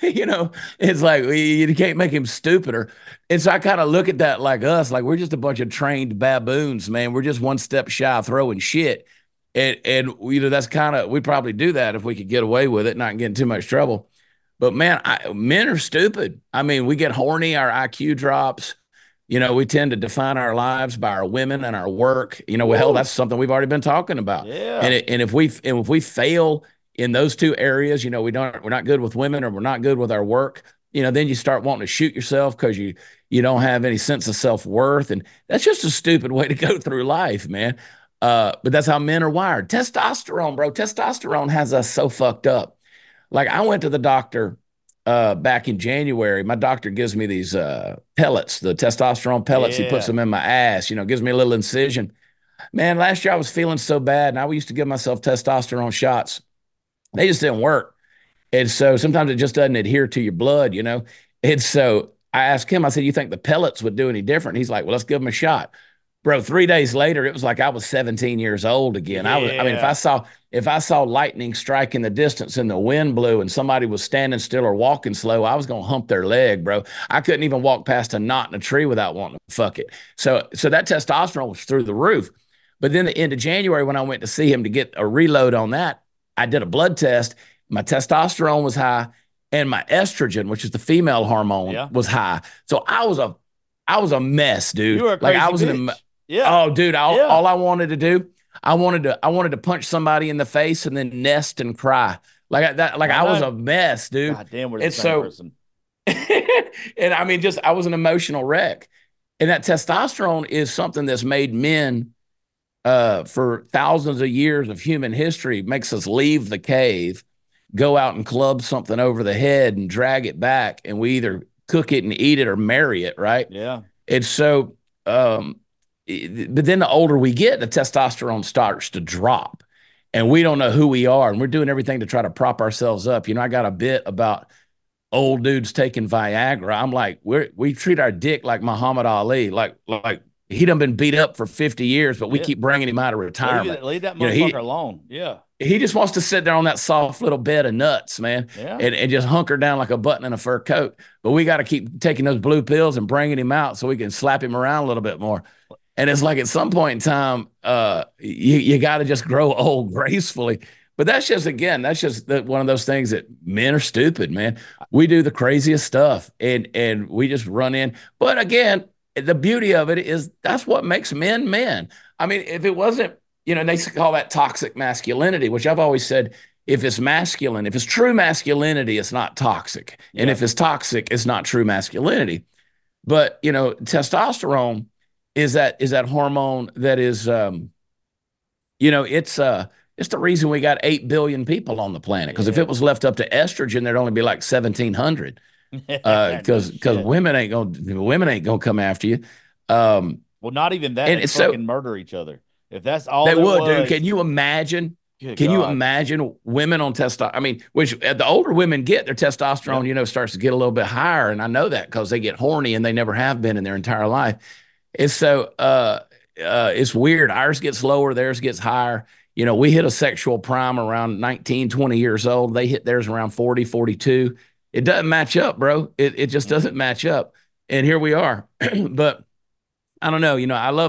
it's like you can't make him stupider. And so I kind of look at that like us, like we're just a bunch of trained baboons, man. We're just one step shy of throwing shit. And that's kind of, we'd probably do that if we could get away with it, not get in too much trouble. But man, men are stupid. I mean, we get horny, our IQ drops. We tend to define our lives by our women and our work. Hell, that's something we've already been talking about. Yeah. And if we fail in those two areas, we're not good with women or we're not good with our work. Then you start wanting to shoot yourself because you don't have any sense of self-worth, and that's just a stupid way to go through life, man. But that's how men are wired. Testosterone, bro. Testosterone has us so fucked up. Like I went to the doctor back in January. My doctor gives me these pellets, the testosterone pellets. Yeah. He puts them in my ass, gives me a little incision. Man, last year I was feeling so bad, and I used to give myself testosterone shots. They just didn't work. And so sometimes it just doesn't adhere to your blood, And so I asked him, I said, you think the pellets would do any different? He's like, well, let's give them a shot. Bro, 3 days later, it was like I was 17 years old again. Yeah. If I saw lightning strike in the distance and the wind blew and somebody was standing still or walking slow, I was going to hump their leg, bro. I couldn't even walk past a knot in a tree without wanting to fuck it. So that testosterone was through the roof. But then the end of January, when I went to see him to get a reload on that, I did a blood test. My testosterone was high and my estrogen, which is the female hormone, was high. So I was a mess, dude. You were a crazy I was bitch. Oh, dude, all I wanted to do, I wanted to punch somebody in the face and then nest and cry. Like that, I was a mess, dude. God damn, we're the same person. And I mean, I was an emotional wreck. And that testosterone is something that's made men for thousands of years of human history, makes us leave the cave, go out and club something over the head and drag it back. And we either cook it and eat it or marry it, right? Yeah. And so um, but then the older we get, the testosterone starts to drop, and we don't know who we are, and we're doing everything to try to prop ourselves up. I got a bit about old dudes taking Viagra. I'm like, we treat our dick like Muhammad Ali, like he done been beat up for 50 years, but we keep bringing him out of retirement. Leave that motherfucker alone. Yeah. He just wants to sit there on that soft little bed of nuts, man, and just hunker down like a button in a fur coat. But we got to keep taking those blue pills and bringing him out so we can slap him around a little bit more. And it's like at some point in time, you got to just grow old gracefully. But that's just one of those things that men are stupid, man. We do the craziest stuff and we just run in. But again, the beauty of it is that's what makes men men. I mean, if it wasn't, they call that toxic masculinity, which I've always said, if it's masculine, if it's true masculinity, it's not toxic. And if it's toxic, it's not true masculinity. But, testosterone is that hormone that is, it's the reason we got 8 billion people on the planet. Because if it was left up to estrogen, there'd only be like 1,700. Because women ain't gonna come after you. Well, not even that. They fucking murder each other. If that's all they would, dude. Can you imagine? You imagine women on testosterone? I mean, which the older women get, their testosterone, starts to get a little bit higher, and I know that because they get horny and they never have been in their entire life. It's so it's weird. Ours gets lower, theirs gets higher. We hit a sexual prime around 19, 20 years old. They hit theirs around 40, 42. It doesn't match up, bro. It just doesn't match up. And here we are. But I don't know.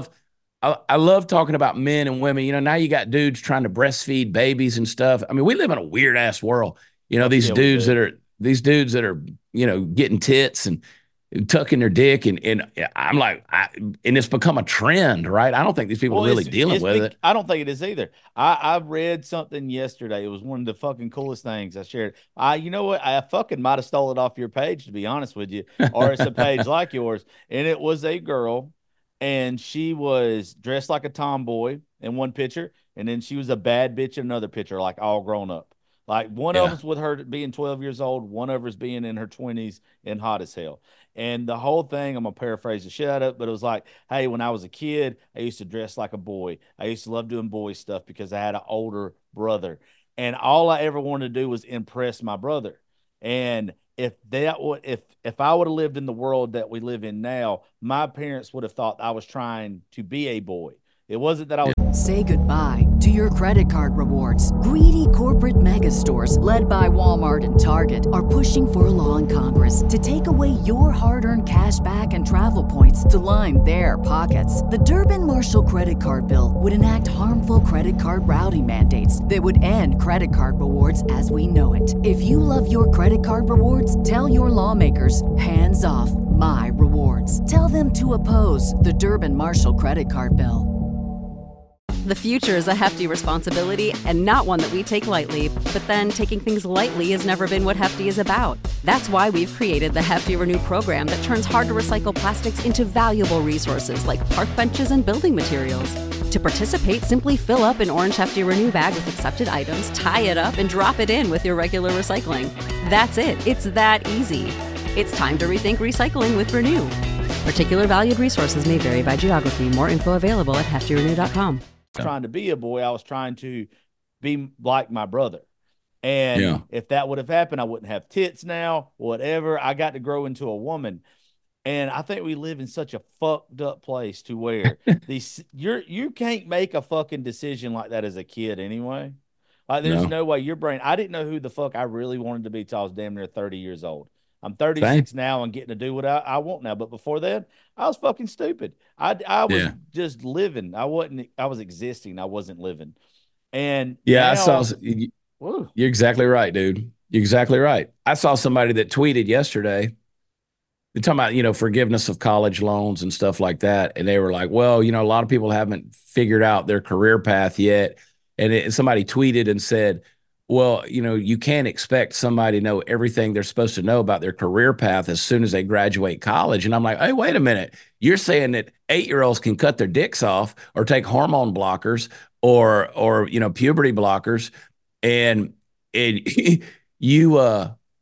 I love talking about men and women. Now you got dudes trying to breastfeed babies and stuff. I mean, we live in a weird ass world. These dudes that are getting tits and tucking their dick, and I'm like, and it's become a trend, right? I don't think these people are really dealing with it. I don't think it is either. I read something yesterday. It was one of the fucking coolest things I shared. You know what? I fucking might have stole it off your page, to be honest with you, or it's a page like yours. And it was a girl, and she was dressed like a tomboy in one picture, and then she was a bad bitch in another picture, like all grown up. Like one of us with her being 12 years old, one of us being in her 20s and hot as hell. And the whole thing, I'm going to paraphrase the shit out of it, but it was like, hey, when I was a kid, I used to dress like a boy. I used to love doing boy stuff because I had an older brother. And all I ever wanted to do was impress my brother. And if I would have lived in the world that we live in now, my parents would have thought I was trying to be a boy. It wasn't that I was. Say goodbye to your credit card rewards. Greedy corporate mega stores, led by Walmart and Target, are pushing for a law in Congress to take away your hard-earned cash back and travel points to line their pockets. The Durbin-Marshall credit card bill would enact harmful credit card routing mandates that would end credit card rewards as we know it. If you love your credit card rewards, tell your lawmakers, hands off my rewards. Tell them to oppose the Durbin-Marshall credit card bill. The future is a hefty responsibility and not one that we take lightly, but then taking things lightly has never been what Hefty is about. That's why we've created the Hefty Renew program that turns hard-to-recycle plastics into valuable resources like park benches and building materials. To participate, simply fill up an orange Hefty Renew bag with accepted items, tie it up, and drop it in with your regular recycling. That's it. It's that easy. It's time to rethink recycling with Renew. Particular valued resources may vary by geography. More info available at heftyrenew.com. Trying to be a boy, I was trying to be like my brother. And if that would have happened, I wouldn't have tits now, whatever. I got to grow into a woman. And I think we live in such a fucked up place to where you can't make a fucking decision like that as a kid anyway. Like there's no way your brain. I didn't know who the fuck I really wanted to be till I was damn near 30 years old. I'm 36 now and getting to do what I want now. But before that, I was fucking stupid. I was just living. I was existing. I wasn't living. And I saw. You're exactly right, dude. You're exactly right. I saw somebody that tweeted yesterday. They're talking about, forgiveness of college loans and stuff like that. And they were like, well, a lot of people haven't figured out their career path yet. And somebody tweeted and said, well, you can't expect somebody to know everything they're supposed to know about their career path as soon as they graduate college. And I'm like, hey, wait a minute. You're saying that 8-year-olds can cut their dicks off or take hormone blockers or puberty blockers. And you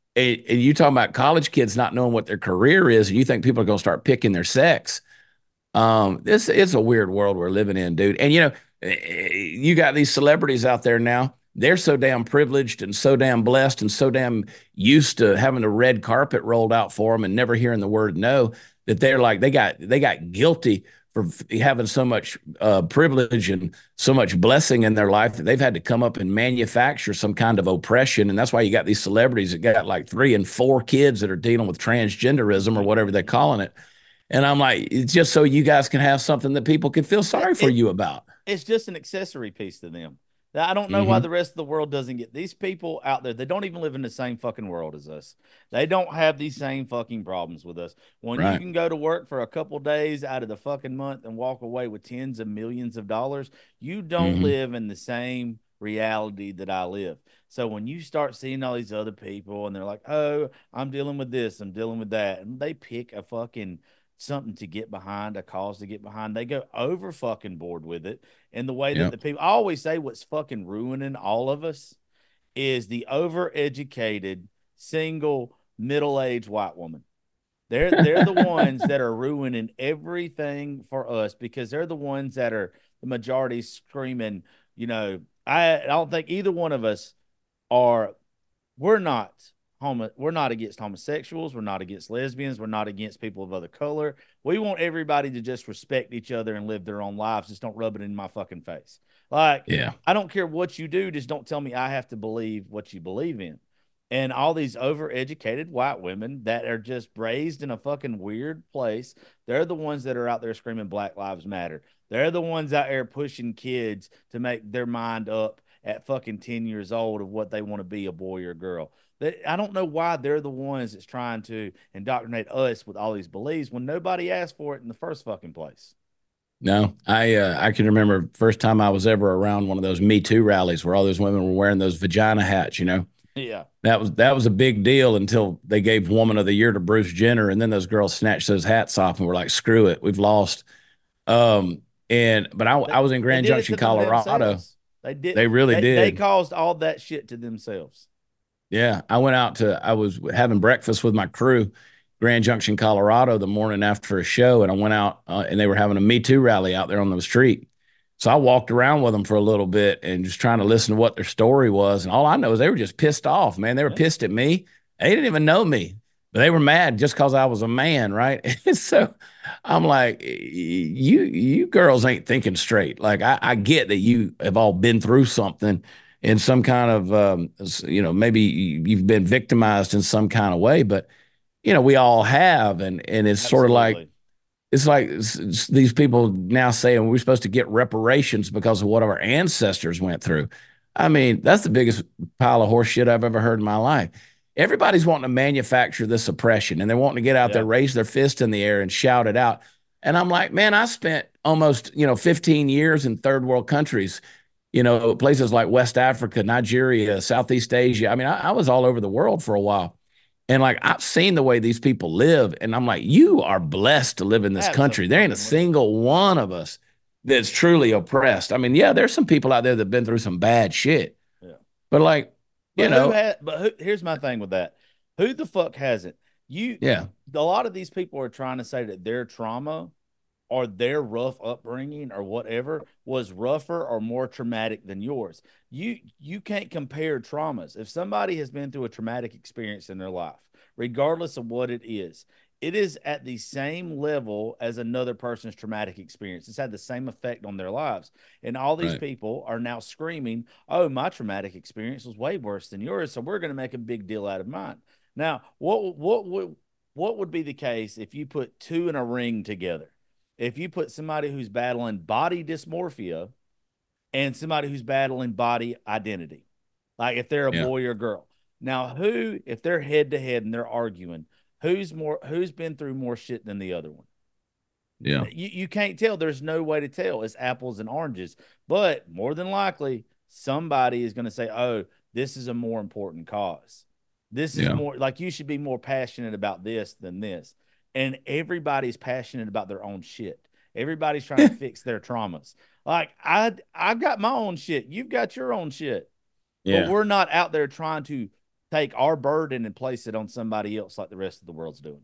talking about college kids not knowing what their career is, and you think people are going to start picking their sex. This it's a weird world we're living in, dude. And you got these celebrities out there now. They're so damn privileged and so damn blessed and so damn used to having the red carpet rolled out for them and never hearing the word no that they're like they got guilty for having so much privilege and so much blessing in their life that they've had to come up and manufacture some kind of oppression. And that's why you got these celebrities that got like 3 and 4 kids that are dealing with transgenderism or whatever they're calling it. And I'm like, it's just so you guys can have something that people can feel sorry for you about. It's just an accessory piece to them. I don't know why Mm-hmm. the rest of the world doesn't get these people out there. They don't even live in the same fucking world as us. They don't have these same fucking problems with us. When you Right. can go to work for a couple days out of the fucking month and walk away with tens of millions of dollars, you don't Mm-hmm. live in the same reality that I live. So when you start seeing all these other people and they're like, "Oh, I'm dealing with this, I'm dealing with that," and they pick a fucking something to get behind, a cause to get behind, they go over fucking board with it. And the way that Yep. the people, I always say what's fucking ruining all of us is the overeducated, single, middle-aged white woman. They're the ones that are ruining everything for us because they're the ones that are the majority screaming, I don't think either one of us are we're not we're not against homosexuals, we're not against lesbians, we're not against people of other color. We want everybody to just respect each other and live their own lives. Just don't rub it in my fucking face. Like, Yeah. I don't care what you do, just don't tell me I have to believe what you believe in. And all these overeducated white women that are just raised in a fucking weird place, they're the ones that are out there screaming Black Lives Matter. They're the ones out there pushing kids to make their mind up at fucking 10 years old of what they want to be, a boy or a girl. I don't know why they're the ones that's trying to indoctrinate us with all these beliefs when nobody asked for it in the first fucking place. No, I can remember first time I was ever around one of those Me Too rallies where all those women were wearing those vagina hats, you know. Yeah. That was a big deal until they gave Woman of the Year to Bruce Jenner, and then those girls snatched those hats off and were like, "Screw it, we've lost." But I was in They Grand did it Junction, to them Colorado. themselves. They did. They really They did. caused all that shit to themselves. Yeah, I was having breakfast with my crew, Grand Junction, Colorado, the morning after a show, and I went out and they were having a Me Too rally out there on the street. So I walked around with them for a little bit and just trying to listen to what their story was. And all I know is they were just pissed off, man. They were Yeah. pissed at me. They didn't even know me, but they were mad just because I was a man, right? So I'm like, you girls ain't thinking straight. Like I get that you have all been through something in some kind of maybe you've been victimized in some kind of way, but we all have, and it's sort of like Absolutely. these people now saying we're supposed to get reparations because of what our ancestors went through. I mean, that's the biggest pile of horse shit I've ever heard in my life. Everybody's wanting to manufacture this oppression and they're wanting to get out there, Yeah. raise their fist in the air and shout it out. And I'm like, man, I spent almost, 15 years in third world countries, places like West Africa, Nigeria, Southeast Asia. I mean, I was all over the world for a while. And like I've seen the way these people live, and I'm like, you are blessed to live in this country. There ain't a Absolutely. single one of us that's truly oppressed. I mean, yeah, there's some people out there that've been through some bad shit, Yeah. but like, you But who know, had? But here's my thing with that. Who the fuck hasn't? yeah, A lot of these people are trying to say that their trauma or their rough upbringing or whatever was rougher or more traumatic than yours. You can't compare traumas. If somebody has been through a traumatic experience in their life, regardless of what it is at the same level as another person's traumatic experience. It's had the same effect on their lives. And all these right, people are now screaming, "Oh, my traumatic experience was way worse than yours, so we're going to make a big deal out of mine." Now, what would be the case if you put two in a ring together? If you put somebody who's battling body dysmorphia and somebody who's battling body identity, like if they're a yeah, boy or girl. Now, if they're head to head and they're arguing, who's been through more shit than the other one? yeah, You can't tell. There's no way to tell. It's apples and oranges. But more than likely, somebody is going to say, "Oh, this is a more important cause. This is yeah. more like you should be more passionate about this than this." And everybody's passionate about their own shit. Everybody's trying to fix their traumas. Like I got my own shit. You've got your own shit. But Yeah. we're not out there trying to take our burden and place it on somebody else like the rest of the world's doing.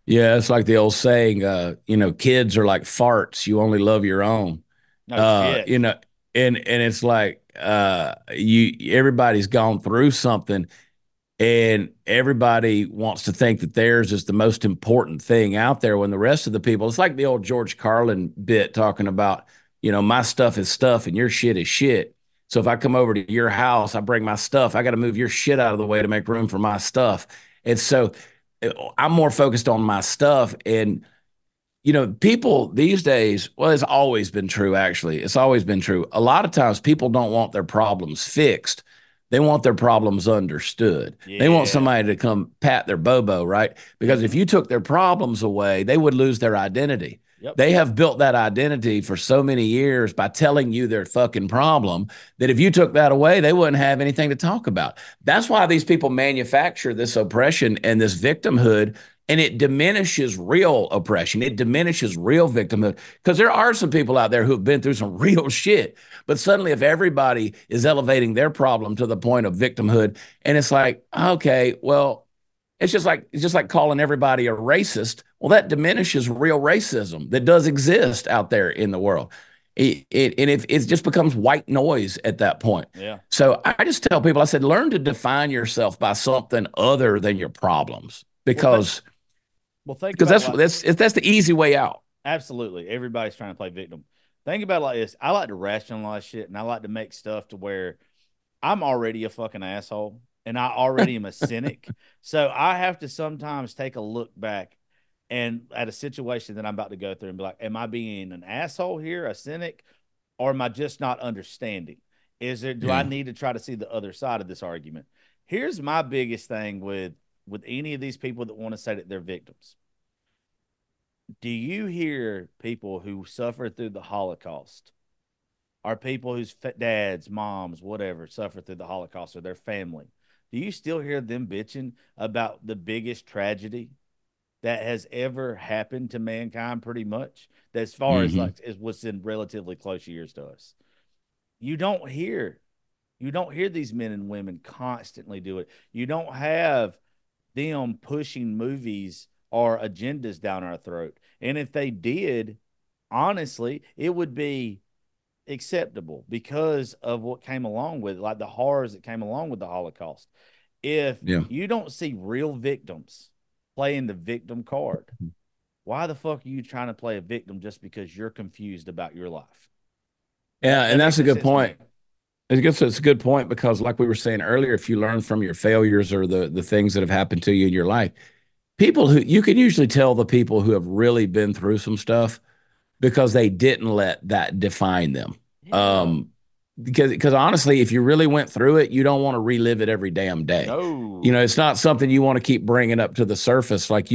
Yeah, it's like the old saying, kids are like farts. You only love your own. No shit. You know, and it's like everybody's gone through something, and everybody wants to think that theirs is the most important thing out there when the rest of the people, it's like the old George Carlin bit talking about, my stuff is stuff and your shit is shit. So if I come over to your house, I bring my stuff, I got to move your shit out of the way to make room for my stuff. And so I'm more focused on my stuff. And people these days, well, it's always been true, actually. It's always been true. A lot of times people don't want their problems fixed. They want their problems understood. They want Yeah. somebody to come pat their bobo, right? Because if you took their problems away, they would lose their identity. Yep. They have built that identity for so many years by telling you their fucking problem that if you took that away, they wouldn't have anything to talk about. That's why these people manufacture this oppression and this victimhood, and it diminishes real oppression. It diminishes real victimhood because there are some people out there who have been through some real shit. But suddenly, if everybody is elevating their problem to the point of victimhood, and it's like, okay, well, it's just like calling everybody a racist. Well, that diminishes real racism that does exist out there in the world. And if it just becomes white noise at that point. Yeah. So I just tell people, I said, learn to define yourself by something other than your problems, because Think because about that's the easy way out. absolutely. Everybody's trying to play victim. Think about it like this. I like to rationalize shit, and I like to make stuff to where I'm already a fucking asshole and I already am a cynic. So I have to sometimes take a look back and at a situation that I'm about to go through and be like, am I being an asshole here, a cynic, or am I just not understanding? Do I need to try to see the other side of this argument? Here's my biggest thing with any of these people that want to say that they're victims. Do you hear people who suffered through the Holocaust, are people whose dads, moms, whatever, suffered through the Holocaust or their family? Do you still hear them bitching about the biggest tragedy that has ever happened to mankind, pretty much? That as far as like is what's in relatively close years to us. You don't hear these men and women constantly do it. You don't have them pushing movies or agendas down our throat. And if they did, honestly, it would be acceptable because of what came along with it, like the horrors that came along with the Holocaust. If you don't see real victims playing the victim card, why the fuck are you trying to play a victim just because you're confused about your life? Yeah, and that's a good point. It's a good point because, like we were saying earlier, if you learn from your failures or the things that have happened to you in your life, people who you can usually tell the people who have really been through some stuff because they didn't let that define them. Yeah. Because honestly, if you really went through it, you don't want to relive it every damn day. No. It's not something you want to keep bringing up to the surface. Like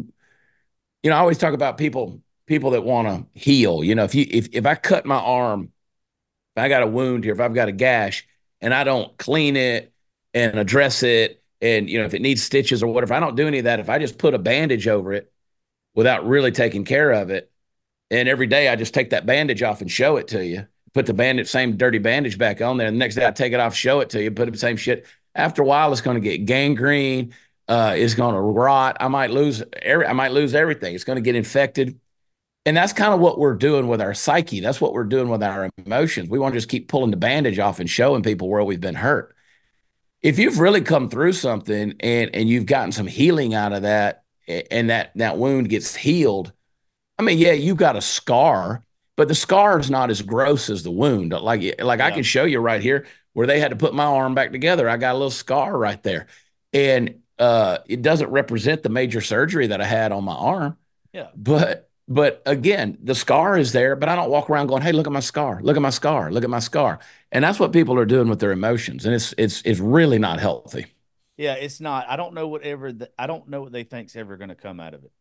I always talk about people that want to heal. If I cut my arm, if I got a wound here, if I've got a gash and I don't clean it and address it, and if it needs stitches or whatever, I don't do any of that. If I just put a bandage over it without really taking care of it, and every day I just take that bandage off and show it to you, put the same dirty bandage back on there, and the next day I take it off, show it to you, put the same shit. After a while, it's going to get gangrene. It's going to rot. I might lose everything. It's going to get infected. And that's kind of what we're doing with our psyche. That's what we're doing with our emotions. We want to just keep pulling the bandage off and showing people where we've been hurt. If you've really come through something and you've gotten some healing out of that, and that wound gets healed, I mean, yeah, you've got a scar, but the scar is not as gross as the wound. Like I can show you right here where they had to put my arm back together. I got a little scar right there. And it doesn't represent the major surgery that I had on my arm. Yeah. But again, the scar is there, but I don't walk around going, "Hey, look at my scar. Look at my scar. Look at my scar." And that's what people are doing with their emotions, and it's really not healthy. Yeah, it's not. I don't know what they think's ever going to come out of it.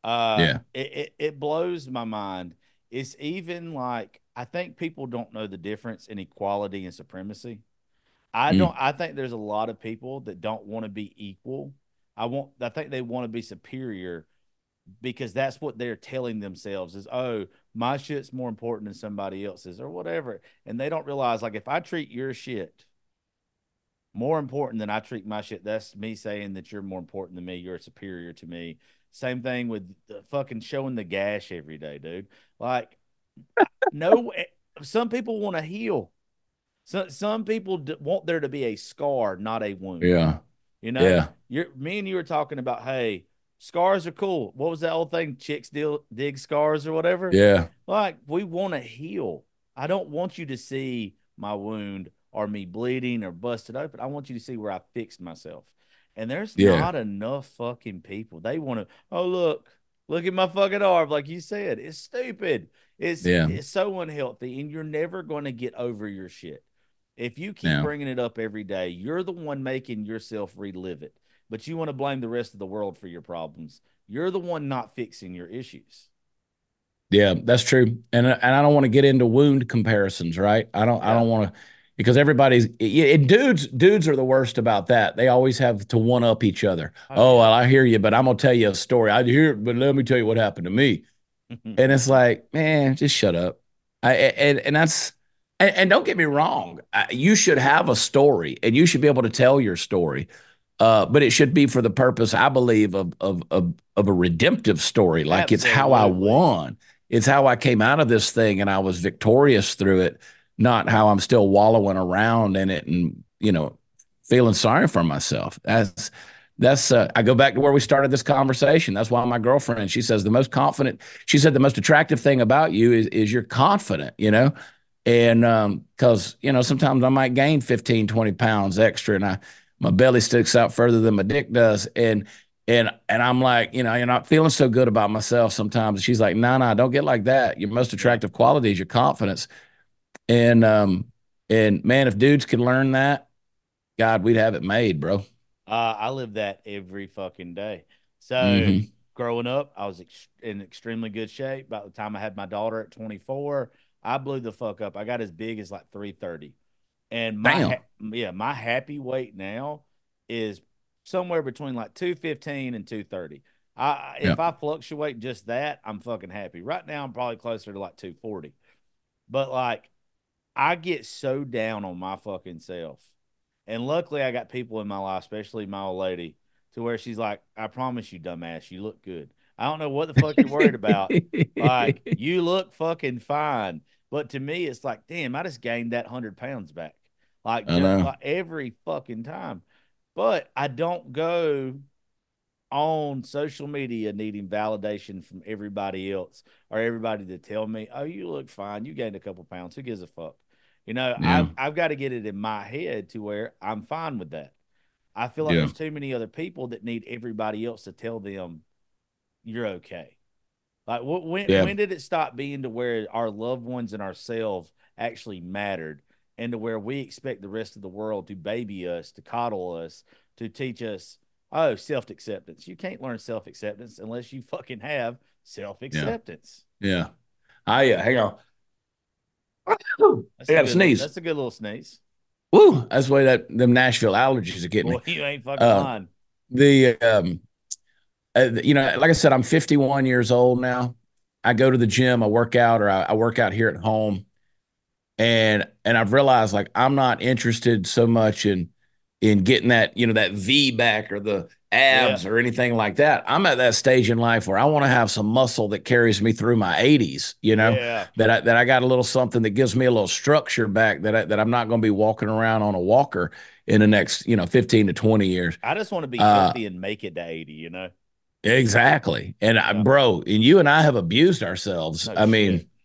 It blows my mind. It's even like, I think people don't know the difference in equality and supremacy. I think there's a lot of people that don't want to be equal. I think they want to be superior because that's what they're telling themselves is, oh, my shit's more important than somebody else's or whatever. And they don't realize, like, if I treat your shit more important than I treat my shit. That's me saying that you're more important than me. You're superior to me. Same thing with the fucking showing the gash every day, dude. Like, no, some people want to heal. Some people want there to be a scar, not a wound. Yeah. You know, Yeah. me and you were talking about, hey, scars are cool. What was that old thing? Chicks dig scars or whatever. Yeah. Like, we want to heal. I don't want you to see my wound or me bleeding or busted open. I want you to see where I fixed myself. And there's Yeah. not enough fucking people. They want to, oh, look at my fucking arm. Like you said, it's stupid. Yeah. It's so unhealthy, and you're never going to get over your shit. If you keep Yeah. bringing it up every day, you're the one making yourself relive it. But you want to blame the rest of the world for your problems. You're the one not fixing your issues. Yeah, that's true. And I don't want to get into wound comparisons, right? I Yeah. don't want to, because everybody's dudes are the worst about that. They always have to one up each other. Oh, yeah. Well, I hear you, but I'm gonna tell you a story. I hear it, but let me tell you what happened to me. And it's like, man, just shut up. And that's and don't get me wrong. You should have a story, and you should be able to tell your story. But it should be for the purpose, I believe, of a redemptive story. Like, it's how I Absolutely. won. It's how I came out of this thing and I was victorious through it, not how I'm still wallowing around in it and, feeling sorry for myself. That's I go back to where we started this conversation. That's why my girlfriend, she says she said the most attractive thing about you is you're confident, and because, sometimes I might gain 15, 20 pounds extra and my belly sticks out further than my dick does. And I'm like, you're not feeling so good about myself sometimes. She's like, no, don't get like that. Your most attractive quality is your confidence. And man, if dudes could learn that, God, we'd have it made, bro. I live that every fucking day. So Mm-hmm. growing up, I was in extremely good shape. By the time I had my daughter at 24, I blew the fuck up. I got as big as like 330. And Damn. my happy weight now is somewhere between like 215 and 230. Yeah. If I fluctuate just that, I'm fucking happy. Right now I'm probably closer to like 240. But like, I get so down on my fucking self. And luckily I got people in my life, especially my old lady, to where she's like, I promise you, dumbass, you look good. I don't know what the fuck you're worried about. Like, you look fucking fine. But to me, it's like, damn, I just gained that 100 pounds back. Like, I just know. like every fucking time. But I don't go on social media needing validation from everybody else or everybody to tell me, oh, you look fine. You gained a couple pounds. Who gives a fuck? Yeah. I've got to get it in my head to where I'm fine with that. I feel like Yeah. there's too many other people that need everybody else to tell them you're okay. Like, Yeah. when did it stop being to where our loved ones and ourselves actually mattered, and to where we expect the rest of the world to baby us, to coddle us, to teach us, oh, self acceptance? You can't learn self acceptance unless you fucking have self acceptance. Yeah. Hang on. I got to sneeze. That's a good little sneeze. Woo. That's the way that them Nashville allergies are getting me. Boy, you ain't fucking lying. The like I said, I'm 51 years old now. I go to the gym, I work out, or I work out here at home, and I've realized, like, I'm not interested so much in getting that that V back or the abs or anything like that. I'm at that stage in life where I want to have some muscle that carries me through my 80s. Yeah. That I got a little something that gives me a little structure back that I'm not going to be walking around on a walker in the next 15 to 20 years. I just want to be healthy and make it to 80, Exactly. And bro, and you and I have abused ourselves. No I mean, shit.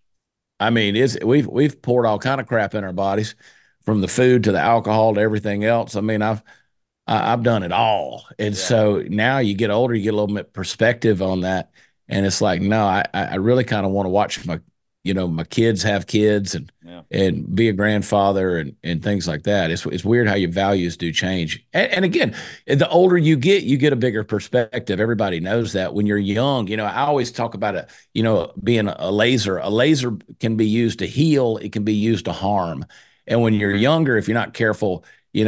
we've poured all kind of crap in our bodies, from the food to the alcohol to everything else. I mean, I've done it all. And so now you get older, you get a little bit perspective on that. And it's like, no, I really kind of want to watch my kids have kids and be a grandfather and things like that. It's weird how your values do change. And again, the older you get a bigger perspective. Everybody knows that. When you're young, I always talk about it, being a laser. A laser can be used to heal. It can be used to harm. And when you're younger, if you're not careful,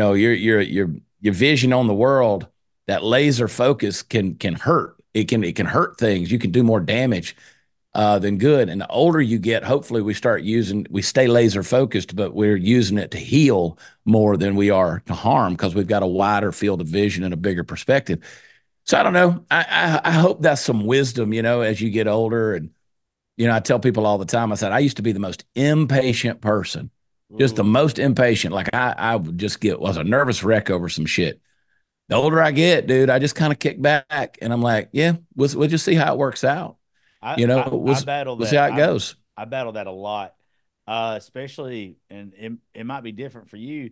your vision on the world, that laser focus can hurt. It can hurt things. You can do more damage. then good. And the older you get, hopefully we stay laser focused, but we're using it to heal more than we are to harm because we've got a wider field of vision and a bigger perspective. So I don't know. I hope that's some wisdom, as you get older. And, I tell people all the time, I said, I used to be the most impatient person, just the most impatient. Like I would just was a nervous wreck over some shit. The older I get, dude, I just kind of kick back and I'm like, yeah, we'll just see how it works out. I battle we'll that. see how it goes. I battle that a lot, especially, and it might be different for you.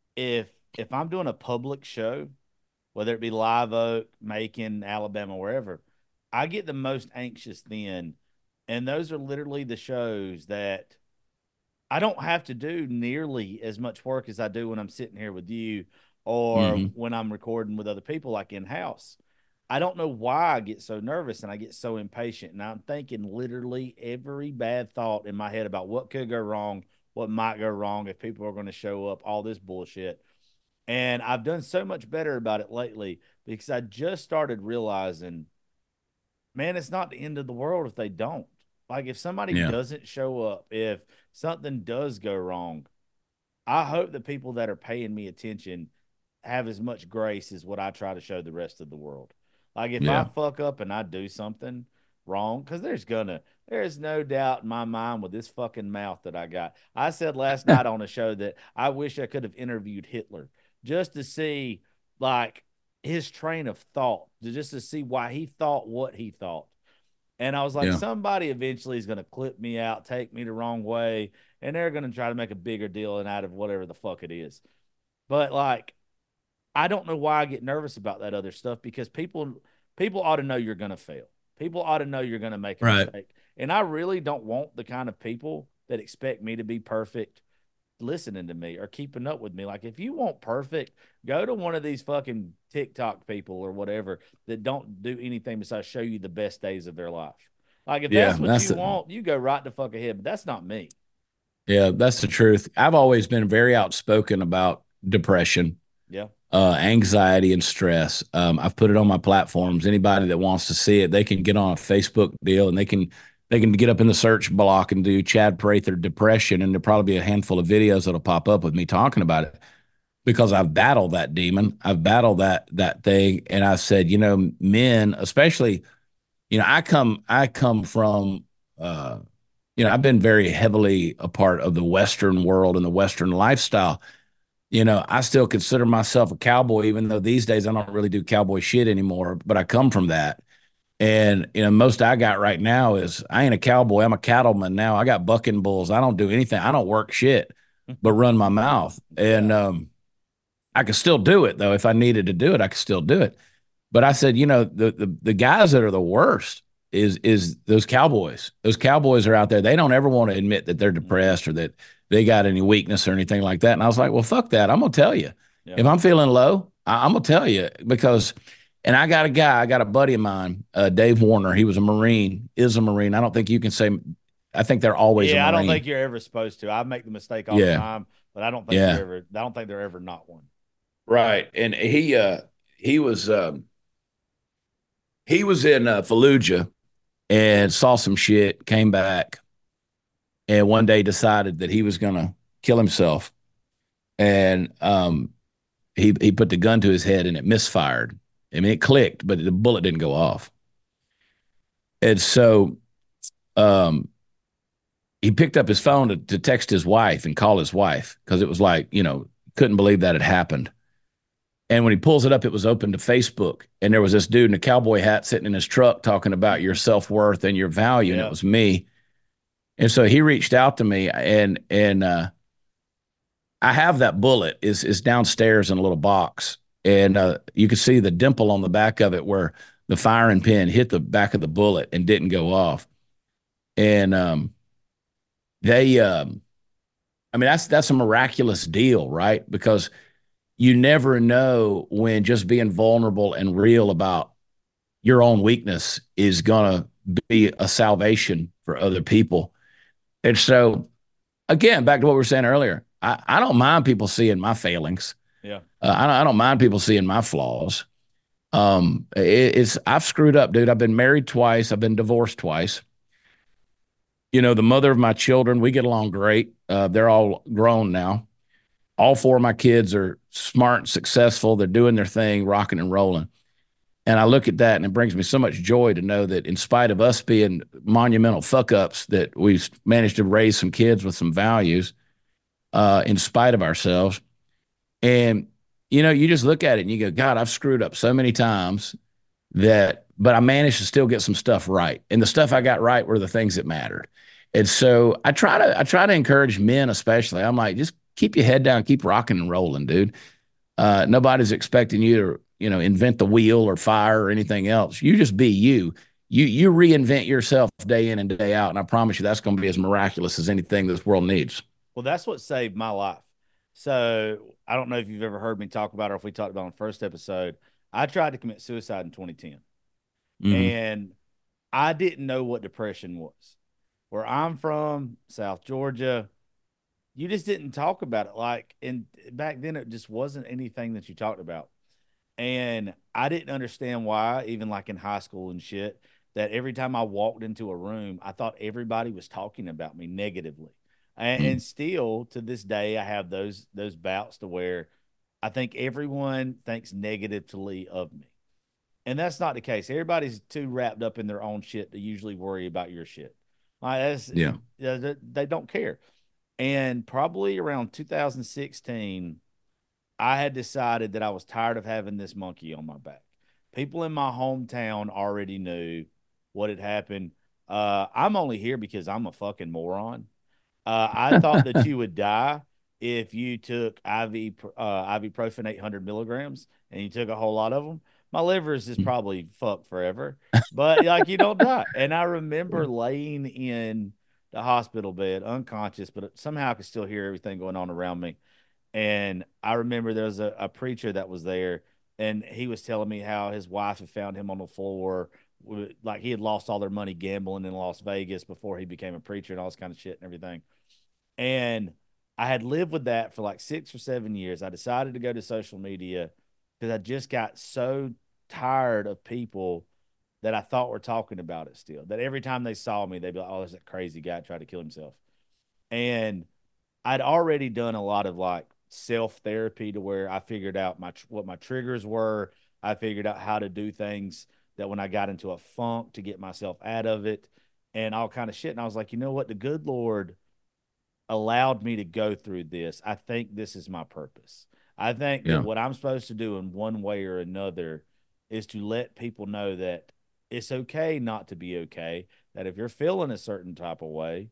If I'm doing a public show, whether it be Live Oak, Macon, Alabama, wherever, I get the most anxious then. And those are literally the shows that I don't have to do nearly as much work as I do when I'm sitting here with you or when I'm recording with other people like in house. I don't know why I get so nervous and I get so impatient. And I'm thinking literally every bad thought in my head about what could go wrong, what might go wrong if people are going to show up, all this bullshit. And I've done so much better about it lately because I just started realizing, man, it's not the end of the world if they don't. Like if somebody doesn't show up, if something does go wrong, I hope the people that are paying me attention have as much grace as what I try to show the rest of the world. Like if I fuck up and I do something wrong, because there's no doubt in my mind with this fucking mouth that I got. I said last night on a show that I wish I could have interviewed Hitler just to see like his train of thought, just to see why he thought what he thought. And I was like, somebody eventually is going to clip me out, take me the wrong way, and they're going to try to make a bigger deal out of whatever the fuck it is. But like, I don't know why I get nervous about that other stuff because people ought to know you're going to fail. People ought to know you're going to make a mistake. And I really don't want the kind of people that expect me to be perfect listening to me or keeping up with me. Like if you want perfect, go to one of these fucking TikTok people or whatever that don't do anything besides show you the best days of their life. Like if that's what you want, you go right the fuck ahead, but that's not me. Yeah, that's the truth. I've always been very outspoken about depression, anxiety and stress. I've put it on my platforms. Anybody that wants to see it, they can get on a Facebook deal and they can get up in the search block and do Chad Prather depression, and there'll probably be a handful of videos that'll pop up with me talking about it because I've battled that demon. I've battled that thing, and I said, men, especially, I come from, I've been very heavily a part of the Western world and the Western lifestyle. I still consider myself a cowboy, even though these days I don't really do cowboy shit anymore. But I come from that. And, most I got right now is I ain't a cowboy. I'm a cattleman now. I got bucking bulls. I don't do anything. I don't work shit, but run my mouth. And I could still do it, though. If I needed to do it, I could still do it. But I said, the guys that are the worst is those cowboys. Those cowboys are out there. They don't ever want to admit that they're depressed or that they got any weakness or anything like that. And I was like, well, fuck that. I'm going to tell you. Yeah. If I'm feeling low, I'm going to tell you because – and I got a buddy of mine, Dave Warner. He was a Marine, is a Marine. I don't think you can say, I think they're always a Marine. I don't think you're ever supposed to. I make the mistake all the time, but I don't think they're ever not one. Right. And he was in Fallujah and saw some shit, came back, and one day decided that he was going to kill himself. And he put the gun to his head and it misfired. I mean, it clicked, but the bullet didn't go off. And so he picked up his phone to text his wife and call his wife because it was like, couldn't believe that had happened. And when he pulls it up, it was open to Facebook. And there was this dude in a cowboy hat sitting in his truck talking about your self-worth and your value. And it was me. And so he reached out to me and I have that bullet is downstairs in a little box. And you could see the dimple on the back of it where the firing pin hit the back of the bullet and didn't go off. And that's a miraculous deal, right? Because you never know when just being vulnerable and real about your own weakness is going to be a salvation for other people. And so, again, back to what we were saying earlier, I don't mind people seeing my failings. Yeah. I don't mind people seeing my flaws. I've screwed up, dude. I've been married twice. I've been divorced twice. The mother of my children, we get along great. They're all grown now. All four of my kids are smart, successful. They're doing their thing, rocking and rolling. And I look at that and it brings me so much joy to know that in spite of us being monumental fuck ups, that we've managed to raise some kids with some values in spite of ourselves. And, you just look at it and you go, God, I've screwed up so many times but I managed to still get some stuff right. And the stuff I got right were the things that mattered. And so I try to encourage men, especially. I'm like, just keep your head down, keep rocking and rolling, dude. Nobody's expecting you to, invent the wheel or fire or anything else. You just be you. You reinvent yourself day in and day out, and I promise you that's going to be as miraculous as anything this world needs. Well, that's what saved my life. So I don't know if you've ever heard me talk about it or if we talked about it on the first episode. I tried to commit suicide in 2010, Hmm. and I didn't know what depression was. Where I'm from, South Georgia, you just didn't talk about it. And back then, it just wasn't anything that you talked about. And I didn't understand why, even like in high school and shit, that every time I walked into a room, I thought everybody was talking about me negatively. And still to this day, I have those bouts to where I think everyone thinks negatively of me. And that's not the case. Everybody's too wrapped up in their own shit to usually worry about your shit. Yeah. They don't care. And probably around 2016, I had decided that I was tired of having this monkey on my back. People in my hometown already knew what had happened. I'm only here because I'm a fucking moron. I thought that you would die if you took ibuprofen 800 milligrams and you took a whole lot of them. My liver is just probably fucked forever, but like you don't die. And I remember laying in the hospital bed unconscious, but somehow I could still hear everything going on around me. And I remember there was a preacher that was there, and he was telling me how his wife had found him on the floor, like he had lost all their money gambling in Las Vegas before he became a preacher and all this kind of shit and everything. And I had lived with that for like 6 or 7 years. I decided to go to social media because I just got so tired of people that I thought were talking about it still. That every time they saw me, they'd be like, "Oh, there's that crazy guy tried to kill himself." And I'd already done a lot of like self therapy to where I figured out what my triggers were. I figured out how to do things that when I got into a funk to get myself out of it and all kind of shit. And I was like, you know what? The good Lord allowed me to go through this. I think this is my purpose. I think that Yeah. what I'm supposed to do in one way or another is to let people know that it's okay not to be okay. That if you're feeling a certain type of way,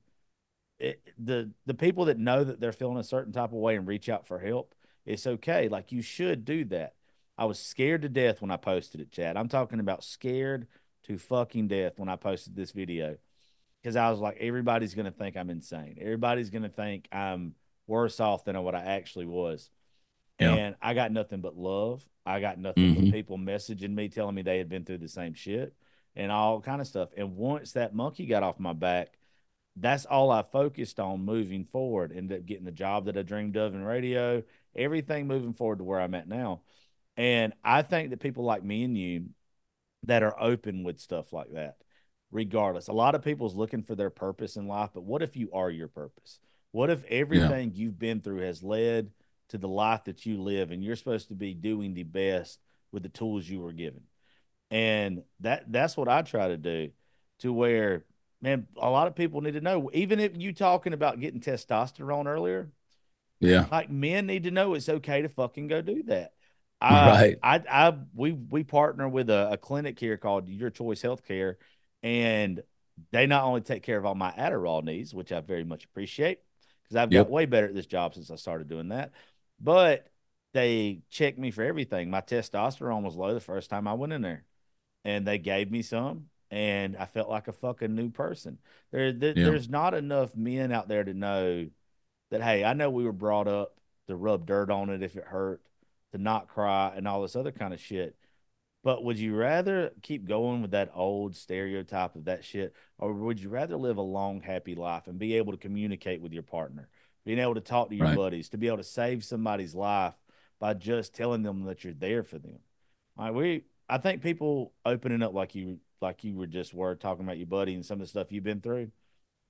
the people that know that they're feeling a certain type of way and reach out for help, it's okay. Like you should do that. I was scared to death when I posted it, Chad. I'm talking about scared to fucking death when I posted this video because I was like, everybody's gonna think I'm insane. Everybody's gonna think I'm worse off than what I actually was. Yeah. And I got nothing but love. I got nothing but Hmm. people messaging me telling me they had been through the same shit and all kind of stuff. And once that monkey got off my back, that's all I focused on moving forward. Ended up getting the job that I dreamed of in radio, everything moving forward to where I'm at now. And I think that people like me and you that are open with stuff like that, regardless, a lot of people's looking for their purpose in life. But what if you are your purpose? What if Yeah. everything you've been through has led to the life that you live and you're supposed to be doing the best with the tools you were given? And that's what I try to do to where, man, a lot of people need to know, even if you talking about getting testosterone earlier, Yeah. like men need to know it's okay to fucking go do that. Right. We partner with a clinic here called Your Choice Healthcare, and they not only take care of all my Adderall needs, which I very much appreciate because I've got Yep. way better at this job since I started doing that, but they check me for everything. My testosterone was low the first time I went in there, and they gave me some, and I felt like a fucking new person. Yeah. There's not enough men out there to know that, hey, I know we were brought up to rub dirt on it if it hurt, to not cry, and all this other kind of shit. But would you rather keep going with that old stereotype of that shit, or would you rather live a long, happy life and be able to communicate with your partner, being able to talk to your Right. buddies, to be able to save somebody's life by just telling them that you're there for them? I think people opening up like you were just were talking about your buddy and some of the stuff you've been through.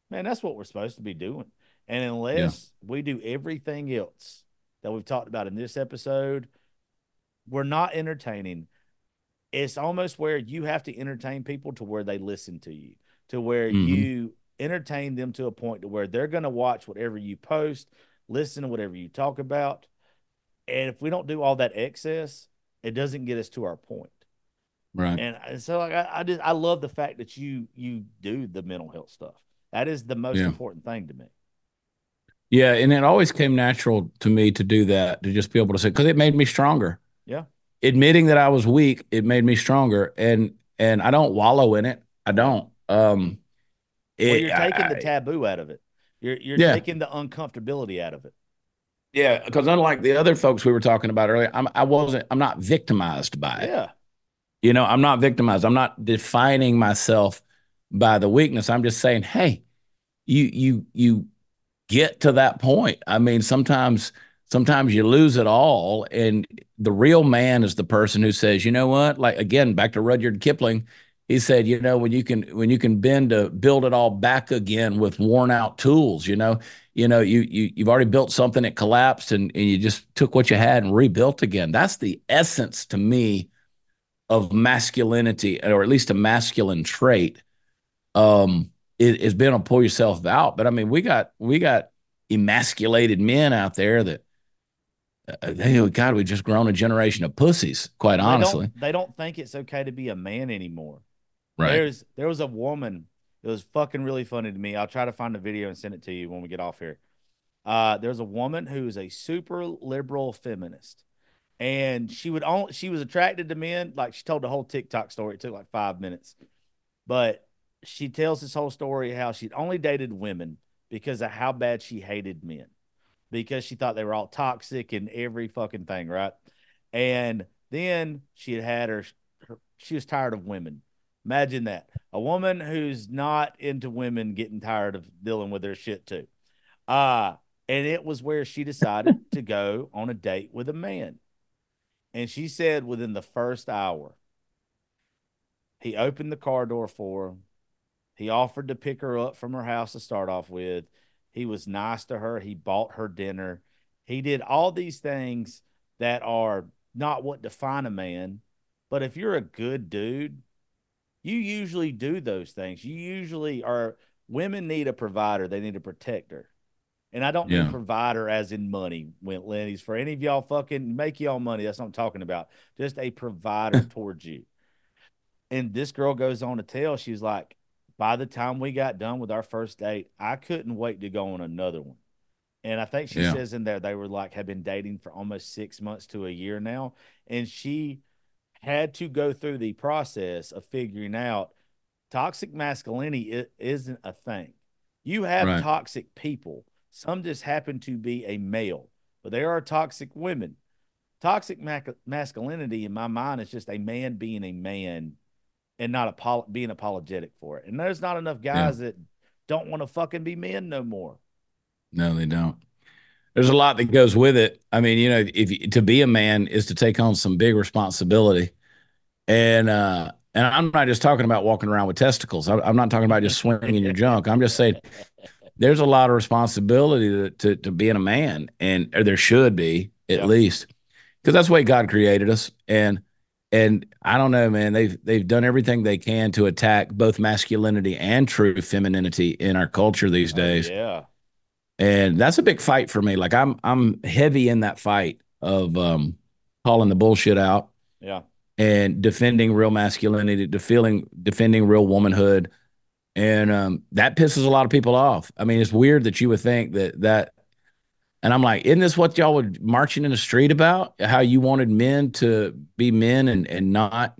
Man, that's what we're supposed to be doing. And Yeah. unless we do everything else that we've talked about in this episode, we're not entertaining. It's almost where you have to entertain people to where they listen to you, to where Mm-hmm. you entertain them to a point to where they're going to watch whatever you post, listen to whatever you talk about. And if we don't do all that excess, it doesn't get us to our point. Right. And so like I love the fact that you do the mental health stuff. That is the most Yeah. important thing to me. Yeah. And it always came natural to me to do that, to just be able to say, because it made me stronger. Yeah. Admitting that I was weak, it made me stronger. And I don't wallow in it. I don't. Well, you're taking the taboo out of it. You're Yeah. taking the uncomfortability out of it. Yeah, because unlike the other folks we were talking about earlier, I'm not victimized by it. Yeah. You know, I'm not victimized. I'm not defining myself by the weakness. I'm just saying, hey, you get to that point. I mean, sometimes you lose it all, and the real man is the person who says, you know what? Like again, back to Rudyard Kipling, he said, you know, when you can bend to build it all back again with worn out tools, you've already built something that collapsed, and you just took what you had and rebuilt again. That's the essence to me of masculinity, or at least a masculine trait. Is being able to pull yourself out. But I mean, we got emasculated men out there that God, we've just grown a generation of pussies, quite honestly. They don't think it's okay to be a man anymore. Right. There was a woman. It was fucking really funny to me. I'll try to find the video and send it to you when we get off here. There's a woman who is a super liberal feminist, and she was attracted to men. Like she told the whole TikTok story. It took like 5 minutes, but she tells this whole story how she'd only dated women because of how bad she hated men, because she thought they were all toxic and every fucking thing, right? And then she was tired of women. Imagine that. A woman who's not into women getting tired of dealing with their shit too. And it was where she decided to go on a date with a man. And she said within the first hour, he opened the car door for her. He offered to pick her up from her house to start off with. He was nice to her. He bought her dinner. He did all these things that are not what define a man. But if you're a good dude, you usually do those things. You usually are. Women need a provider. They need a protector. And I don't mean provider as in money, Lenny's. For any of y'all fucking make y'all money, that's what I'm talking about. Just a provider towards you. And this girl goes on to tell, she's like, by the time we got done with our first date, I couldn't wait to go on another one. And I think she says in there they were like, have been dating for almost 6 months to a year now. And she had to go through the process of figuring out toxic masculinity isn't a thing. You have toxic people. Some just happen to be a male, but there are toxic women. Toxic masculinity in my mind is just a man being a man and not being apologetic for it. And there's not enough guys that don't want to fucking be men no more. No, they don't. There's a lot that goes with it. I mean, you know, to be a man is to take on some big responsibility. And I'm not just talking about walking around with testicles. I'm not talking about just swinging your junk. I'm just saying there's a lot of responsibility to being a man, or there should be at least, because that's the way God created us. And I don't know, man, they've done everything they can to attack both masculinity and true femininity in our culture these days. Yeah. And that's a big fight for me. Like I'm heavy in that fight of calling the bullshit out. Yeah. And defending real masculinity, defending real womanhood. And that pisses a lot of people off. I mean, it's weird that you would think that, and I'm like, isn't this what y'all were marching in the street about? How you wanted men to be men and not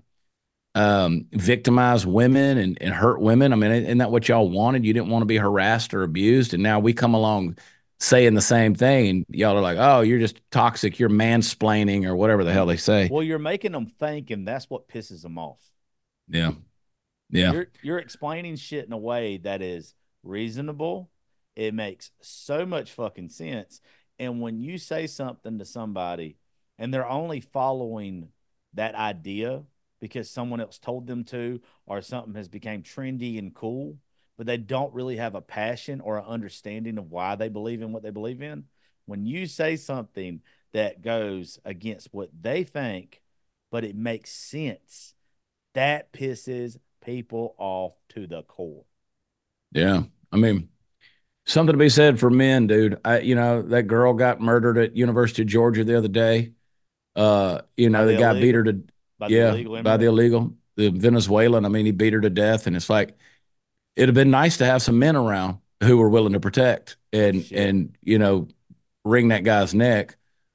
victimize women and hurt women? I mean, isn't that what y'all wanted? You didn't want to be harassed or abused. And now we come along saying the same thing, and y'all are like, oh, you're just toxic. You're mansplaining or whatever the hell they say. Well, you're making them think, and that's what pisses them off. Yeah. Yeah. You're explaining shit in a way that is reasonable. It makes so much fucking sense. And when you say something to somebody and they're only following that idea because someone else told them to, or something has become trendy and cool, but they don't really have a passion or an understanding of why they believe in what they believe in. When you say something that goes against what they think, but it makes sense, that pisses people off to the core. Yeah. I mean, something to be said for men, dude. That girl got murdered at University of Georgia the other day. The guy beat her to, by the illegal, the Venezuelan. I mean, he beat her to death. And it's like, it'd have been nice to have some men around who were willing to protect and wring that guy's neck.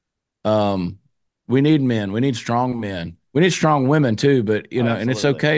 We need men. We need strong men. We need strong women too. But and it's okay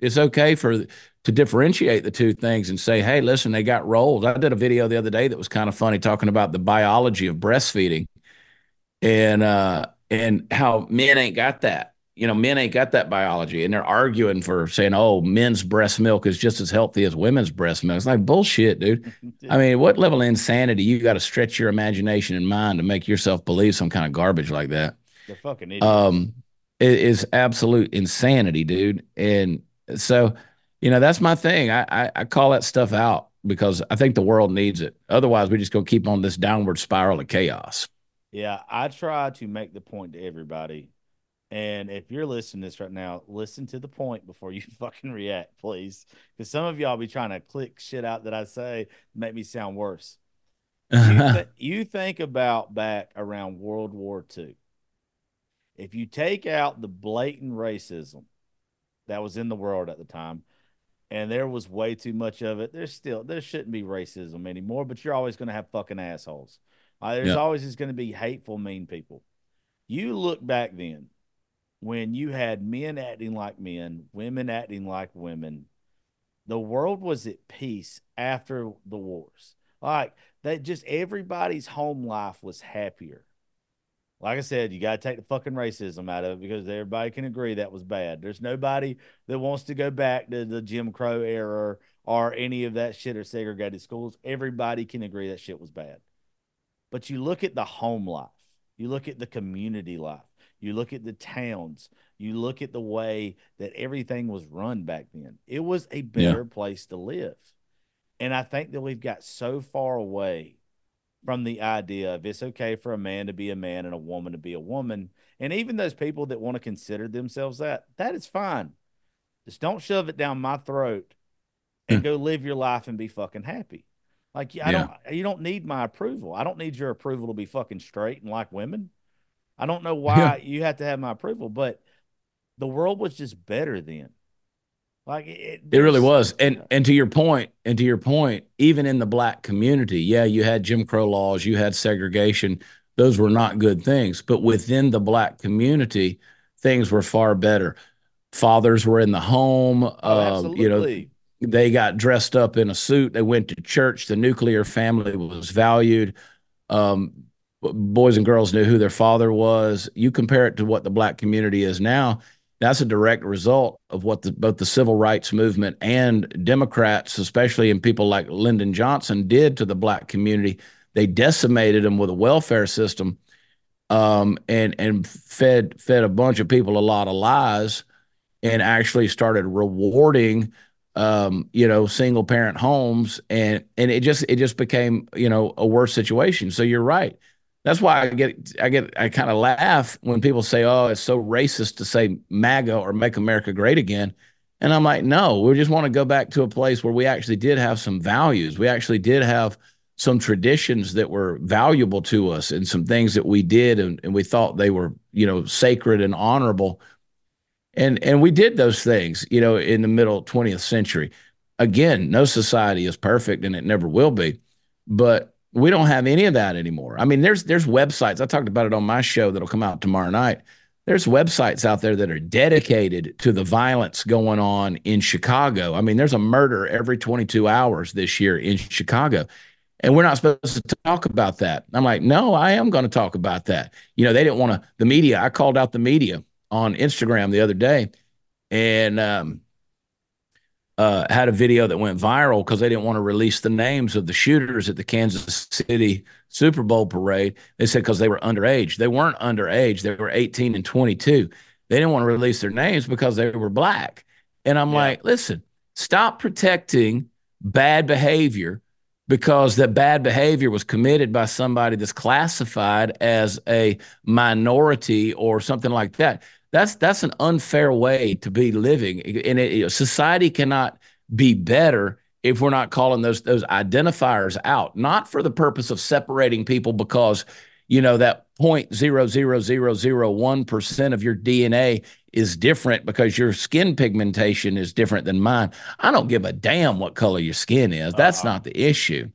to differentiate the two things and say, hey, listen, they got roles. I did a video the other day that was kind of funny talking about the biology of breastfeeding and how men ain't got that. Men ain't got that biology, and they're arguing for saying, oh, men's breast milk is just as healthy as women's breast milk. It's like bullshit, dude. I mean, what level of insanity you got to stretch your imagination and mind to make yourself believe some kind of garbage like that? They're fucking idiots. It is absolute insanity, dude. And so, that's my thing. I call that stuff out because I think the world needs it. Otherwise, we just go keep on this downward spiral of chaos. Yeah, I try to make the point to everybody. And if you're listening to this right now, listen to the point before you fucking react, please. Because some of y'all be trying to click shit out that I say, make me sound worse. You think about back around World War II. If you take out the blatant racism that was in the world at the time, and there was way too much of it, there shouldn't be racism anymore, but you're always going to have fucking assholes. There's always just going to be hateful, mean people. You look back then, when you had men acting like men, women acting like women, the world was at peace after the wars. Like, everybody's home life was happier. Like I said, you got to take the fucking racism out of it because everybody can agree that was bad. There's nobody that wants to go back to the Jim Crow era or any of that shit or segregated schools. Everybody can agree that shit was bad. But you look at the home life. You look at the community life. You look at the towns. You look at the way that everything was run back then. It was a better place to live. And I think that we've got so far away from the idea of it's okay for a man to be a man and a woman to be a woman. And even those people that want to consider themselves that is fine. Just don't shove it down my throat and go live your life and be fucking happy. Like, you don't need my approval. I don't need your approval to be fucking straight and like women. I don't know why you have to have my approval, but the world was just better then. Like it really was. And to your point, even in the black community, you had Jim Crow laws, you had segregation. Those were not good things. But within the black community, things were far better. Fathers were in the home. Absolutely. They got dressed up in a suit. They went to church. The nuclear family was valued. Boys and girls knew who their father was. You compare it to what the black community is now, that's a direct result of what both the civil rights movement and Democrats, especially in people like Lyndon Johnson, did to the black community. They decimated them with a welfare system, and fed a bunch of people a lot of lies, and actually started rewarding single parent homes, and it just became a worse situation. So you're right. That's why I kind of laugh when people say, oh, it's so racist to say MAGA or Make America Great Again. And I'm like, no, we just want to go back to a place where we actually did have some values. We actually did have some traditions that were valuable to us and some things that we did and we thought they were, sacred and honorable. And we did those things, in the middle 20th century. Again, no society is perfect and it never will be. But we don't have any of that anymore. I mean, there's websites. I talked about it on my show that'll come out tomorrow night. There's websites out there that are dedicated to the violence going on in Chicago. I mean, there's a murder every 22 hours this year in Chicago. And we're not supposed to talk about that. I'm like, no, I am going to talk about that. They didn't want to, the media, I called out the media on Instagram the other day and had a video that went viral because they didn't want to release the names of the shooters at the Kansas City Super Bowl parade. They said because they were underage. They weren't underage. They were 18 and 22. They didn't want to release their names because they were black. And I'm like, listen, stop protecting bad behavior because that bad behavior was committed by somebody that's classified as a minority or something like that. That's an unfair way to be living, and society cannot be better if we're not calling those identifiers out, not for the purpose of separating people because that 0.00001% of your DNA is different because your skin pigmentation is different than mine. I don't give a damn what color your skin is. That's not the issue.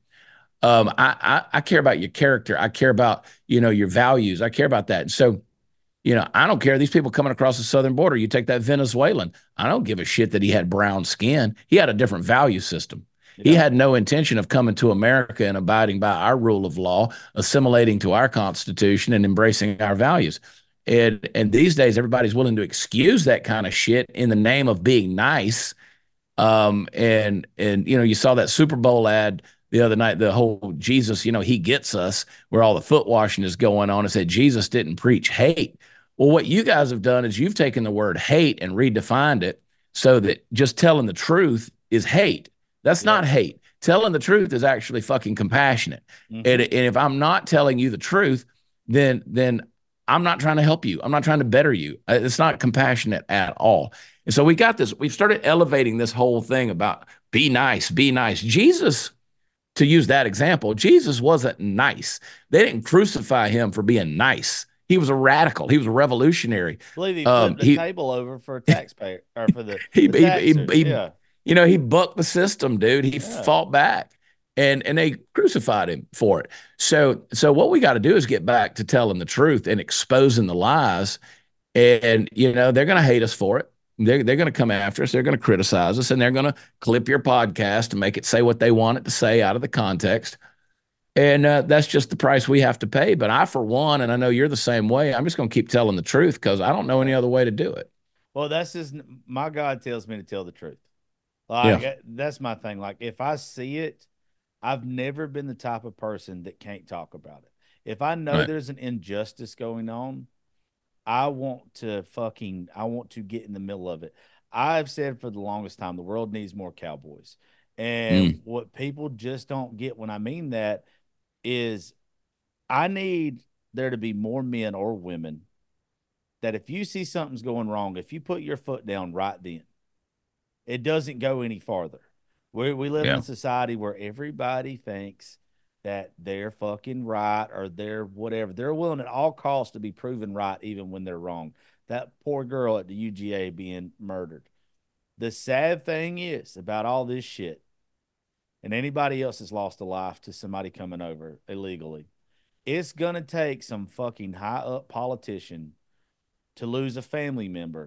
I care about your character. I care about your values. I care about that. And so I don't care. These people coming across the southern border, you take that Venezuelan. I don't give a shit that he had brown skin. He had a different value system. He had no intention of coming to America and abiding by our rule of law, assimilating to our Constitution and embracing our values. And these days, everybody's willing to excuse that kind of shit in the name of being nice. And you saw that Super Bowl ad the other night, the whole Jesus, he gets us, where all the foot washing is going on. It said Jesus didn't preach hate. Well, what you guys have done is you've taken the word hate and redefined it so that just telling the truth is hate. That's not hate. Telling the truth is actually fucking compassionate. And if I'm not telling you the truth, then I'm not trying to help you. I'm not trying to better you. It's not compassionate at all. And so we got this. We've started elevating this whole thing about be nice, be nice. Jesus, to use that example, Jesus wasn't nice. They didn't crucify him for being nice. He was a radical. He was a revolutionary. I believe he flipped the table over for a taxpayer or for the he bucked the system, dude. He fought back, and they crucified him for it. So what we got to do is get back to telling the truth and exposing the lies. And they're going to hate us for it. They're going to come after us. They're going to criticize us, and they're going to clip your podcast to make it say what they want it to say out of the context. And that's just the price we have to pay. But I, for one, and I know you're the same way, I'm just going to keep telling the truth because I don't know any other way to do it. Well, that's just my God tells me to tell the truth. That's my thing. Like, if I see it, I've never been the type of person that can't talk about it. If I know there's an injustice going on, I want to get in the middle of it. I've said for the longest time, the world needs more cowboys. And what people just don't get when I mean that is I need there to be more men or women that if you see something's going wrong, if you put your foot down right then, it doesn't go any farther. We live in a society where everybody thinks that they're fucking right or they're whatever. They're willing at all costs to be proven right even when they're wrong. That poor girl at the UGA being murdered. The sad thing is about all this shit, and anybody else has lost a life to somebody coming over illegally, it's going to take some fucking high-up politician to lose a family member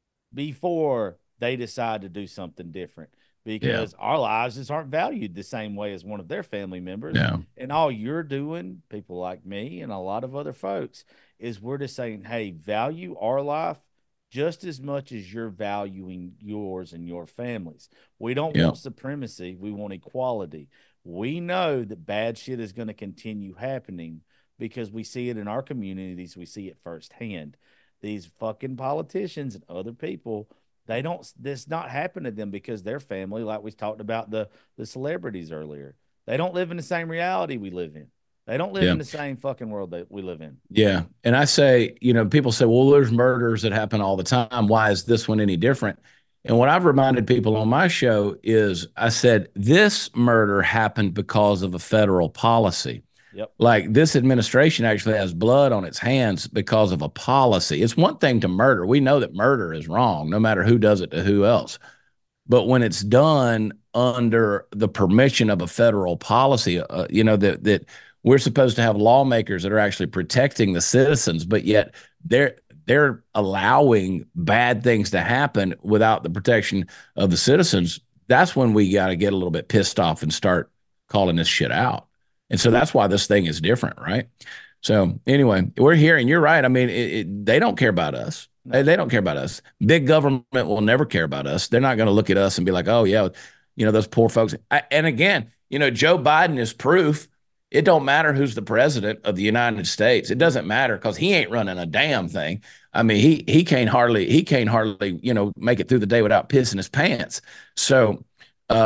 before they decide to do something different. Because our lives just aren't valued the same way as one of their family members. Yeah. And all you're doing, people like me and a lot of other folks, is we're just saying, hey, value our life just as much as you're valuing yours and your families. We don't want supremacy. We want equality. We know that bad shit is going to continue happening because we see it in our communities. We see it firsthand. These fucking politicians and other people, this not happen to them because their family, like we talked about the celebrities earlier, they don't live in the same reality we live in. They don't live in the same fucking world that we live in. Yeah. And I say, people say, well, there's murders that happen all the time. Why is this one any different? And what I've reminded people on my show is I said, this murder happened because of a federal policy. Yep. Like this administration actually has blood on its hands because of a policy. It's one thing to murder. We know that murder is wrong, no matter who does it to who else. But when it's done under the permission of a federal policy, that we're supposed to have lawmakers that are actually protecting the citizens, but yet they're allowing bad things to happen without the protection of the citizens. That's when we got to get a little bit pissed off and start calling this shit out. And so that's why this thing is different, right? So anyway, we're here, and you're right. I mean, they don't care about us. They don't care about us. Big government will never care about us. They're not going to look at us and be like, oh, yeah, those poor folks. And again, Joe Biden is proof. It don't matter who's the president of the United States. It doesn't matter because he ain't running a damn thing. I mean, he can't hardly, make it through the day without pissing his pants. So,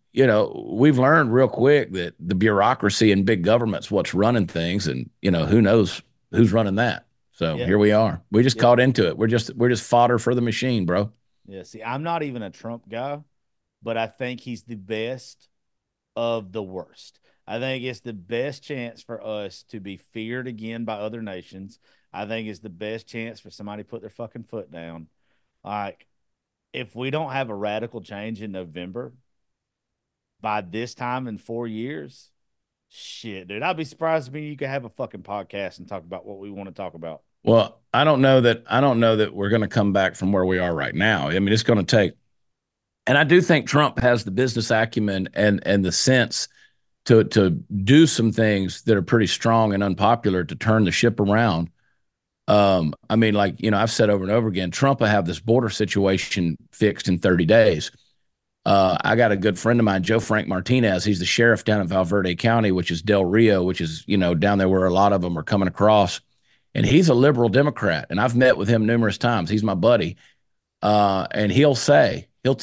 we've learned real quick that the bureaucracy and big government's what's running things, and who knows who's running that. So Yeah. here we are. We just Yeah. caught into it. We're just fodder for the machine, bro. Yeah. See, I'm not even a Trump guy, but I think he's the best of the worst. I think it's the best chance for us to be feared again by other nations. I think it's the best chance for somebody to put their fucking foot down. Like, if we don't have a radical change in November by this time in 4 years, shit, dude, I'd be surprised if you could have a fucking podcast and talk about what we want to talk about. Well, I don't know that we're going to come back from where we are right now. I mean, it's going to take, and I do think Trump has the business acumen and the sense to do some things that are pretty strong and unpopular to turn the ship around. I mean, like, I've said over and over again, Trump will have this border situation fixed in 30 days. I got a good friend of mine, Joe Frank Martinez. He's the sheriff down in Valverde County, which is Del Rio, which is, down there where a lot of them are coming across. And he's a liberal Democrat. And I've met with him numerous times. He's my buddy. And he'll say,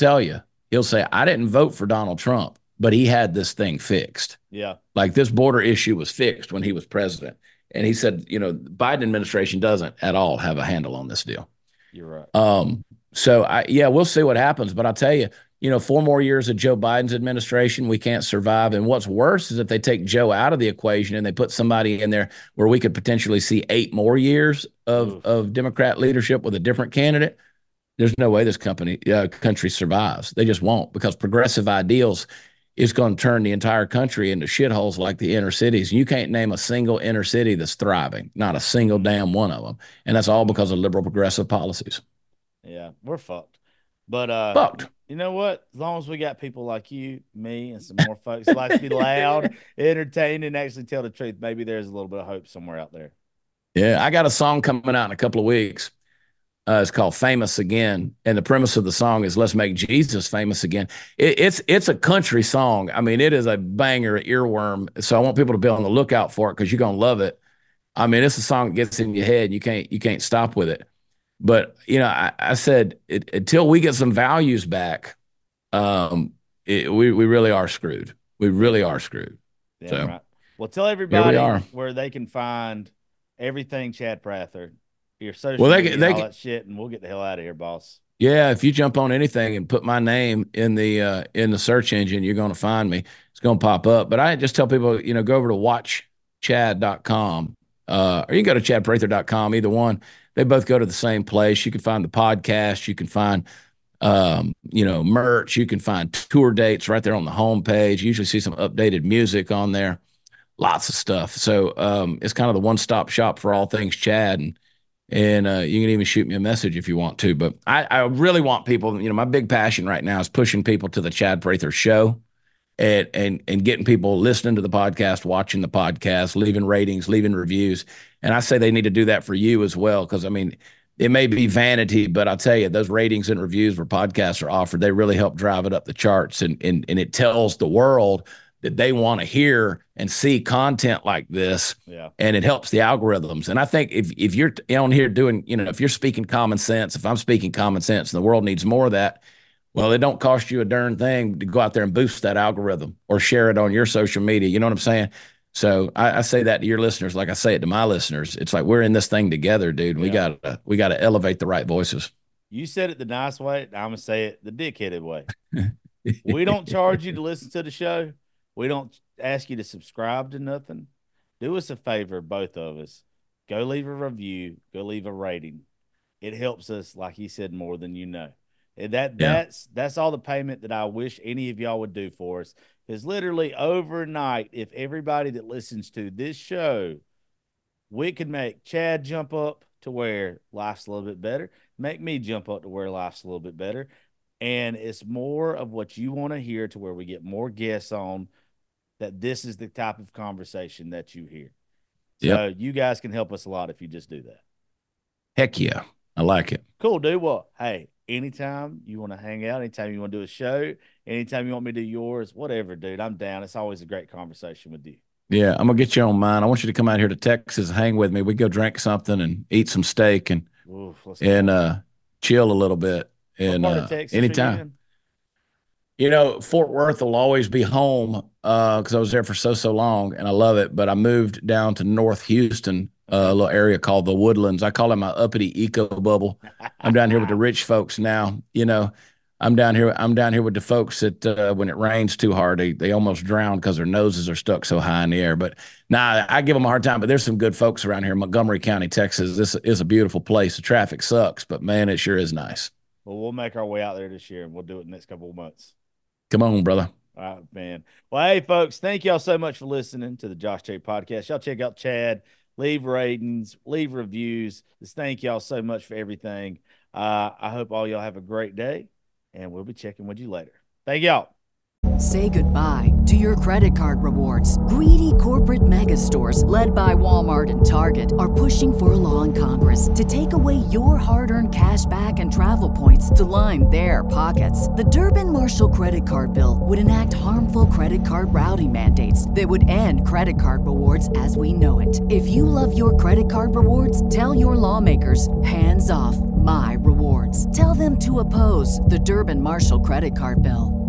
I didn't vote for Donald Trump, but he had this thing fixed. Yeah. Like, this border issue was fixed when he was president. And he said, the Biden administration doesn't at all have a handle on this deal. You're right. So we'll see what happens. But I'll tell you, 4 more years of Joe Biden's administration, we can't survive. And what's worse is if they take Joe out of the equation and they put somebody in there where we could potentially see 8 more years of Democrat leadership with a different candidate. There's no way this country survives. They just won't, because progressive ideals is going to turn the entire country into shitholes like the inner cities. You can't name a single inner city that's thriving, not a single damn one of them. And that's all because of liberal progressive policies. Yeah, we're fucked. But fucked. You know what? As long as we got people like you, me, and some more folks that like to be loud, entertained, and actually tell the truth, maybe there's a little bit of hope somewhere out there. Yeah, I got a song coming out in a couple of weeks. It's called Famous Again. And the premise of the song is let's make Jesus famous again. It's a country song. I mean, it is a banger, earworm. So I want people to be on the lookout for it because you're going to love it. I mean, it's a song that gets in your head. You can't stop with it. But, I said until we get some values back, we really are screwed. We really are screwed. Yeah, so, right. Well, tell everybody where they can find everything Chad Prather. Your social media and all that shit, and we'll get the hell out of here, boss. Yeah, if you jump on anything and put my name in the search engine, you're going to find me. It's going to pop up. But I just tell people, go over to watchchad.com, or you can go to chadprather.com, either one. They both go to the same place. You can find the podcast. You can find, merch. You can find tour dates right there on the homepage. You usually see some updated music on there. Lots of stuff. So it's kind of the one-stop shop for all things Chad. And you can even shoot me a message if you want to. But I really want people, my big passion right now is pushing people to the Chad Prather show and getting people listening to the podcast, watching the podcast, leaving ratings, leaving reviews. And I say they need to do that for you as well. Because, I mean, it may be vanity, but I'll tell you, those ratings and reviews where podcasts are offered, they really help drive it up the charts. And it tells the world that they want to hear and see content like this. Yeah. And it helps the algorithms. And I think if you're on here doing, if you're speaking common sense, if I'm speaking common sense and the world needs more of that, well, it don't cost you a darn thing to go out there and boost that algorithm or share it on your social media. You know what I'm saying? So I say that to your listeners, like I say it to my listeners. It's like, we're in this thing together, dude. Yeah. We got to elevate the right voices. You said it the nice way. I'm going to say it the dickheaded way. We don't charge you to listen to the show. We don't ask you to subscribe to nothing. Do us a favor, both of us. Go leave a review. Go leave a rating. It helps us, like you said, more than you know. And that's all the payment that I wish any of y'all would do for us. Because literally overnight, if everybody that listens to this show, we could make Chad jump up to where life's a little bit better, make me jump up to where life's a little bit better. And it's more of what you want to hear to where we get more guests on, that this is the type of conversation that you hear. So you guys can help us a lot if you just do that. Heck yeah. I like it. Cool, dude. Well, hey, anytime you want to hang out, anytime you want to do a show, anytime you want me to do yours, whatever, dude, I'm down. It's always a great conversation with you. Yeah, I'm going to get you on mine. I want you to come out here to Texas, hang with me. We go drink something and eat some steak and chill a little bit. And what part of Texas anytime. Fort Worth will always be home because I was there for so long and I love it. But I moved down to North Houston, a little area called the Woodlands. I call it my uppity eco bubble. I'm down here with the rich folks now. I'm down here. I'm down here with the folks that when it rains too hard, they almost drown because their noses are stuck so high in the air. But I give them a hard time. But there's some good folks around here in Montgomery County, Texas. This is a beautiful place. The traffic sucks, but man, it sure is nice. Well, we'll make our way out there this year, and we'll do it in the next couple of months. Come on, brother. All right, man. Well, hey, folks, thank y'all so much for listening to the Josh J podcast. Y'all check out Chad, leave ratings, leave reviews. Just thank y'all so much for everything. I hope all y'all have a great day, and we'll be checking with you later. Thank y'all. Say goodbye to your credit card rewards. Greedy corporate mega stores, led by Walmart and Target, are pushing for a law in Congress to take away your hard-earned cash back and travel points to line their pockets. The Durbin-Marshall credit card bill would enact harmful credit card routing mandates that would end credit card rewards as we know it. If you love your credit card rewards, tell your lawmakers, hands off my rewards. Tell them to oppose the Durbin-Marshall credit card bill.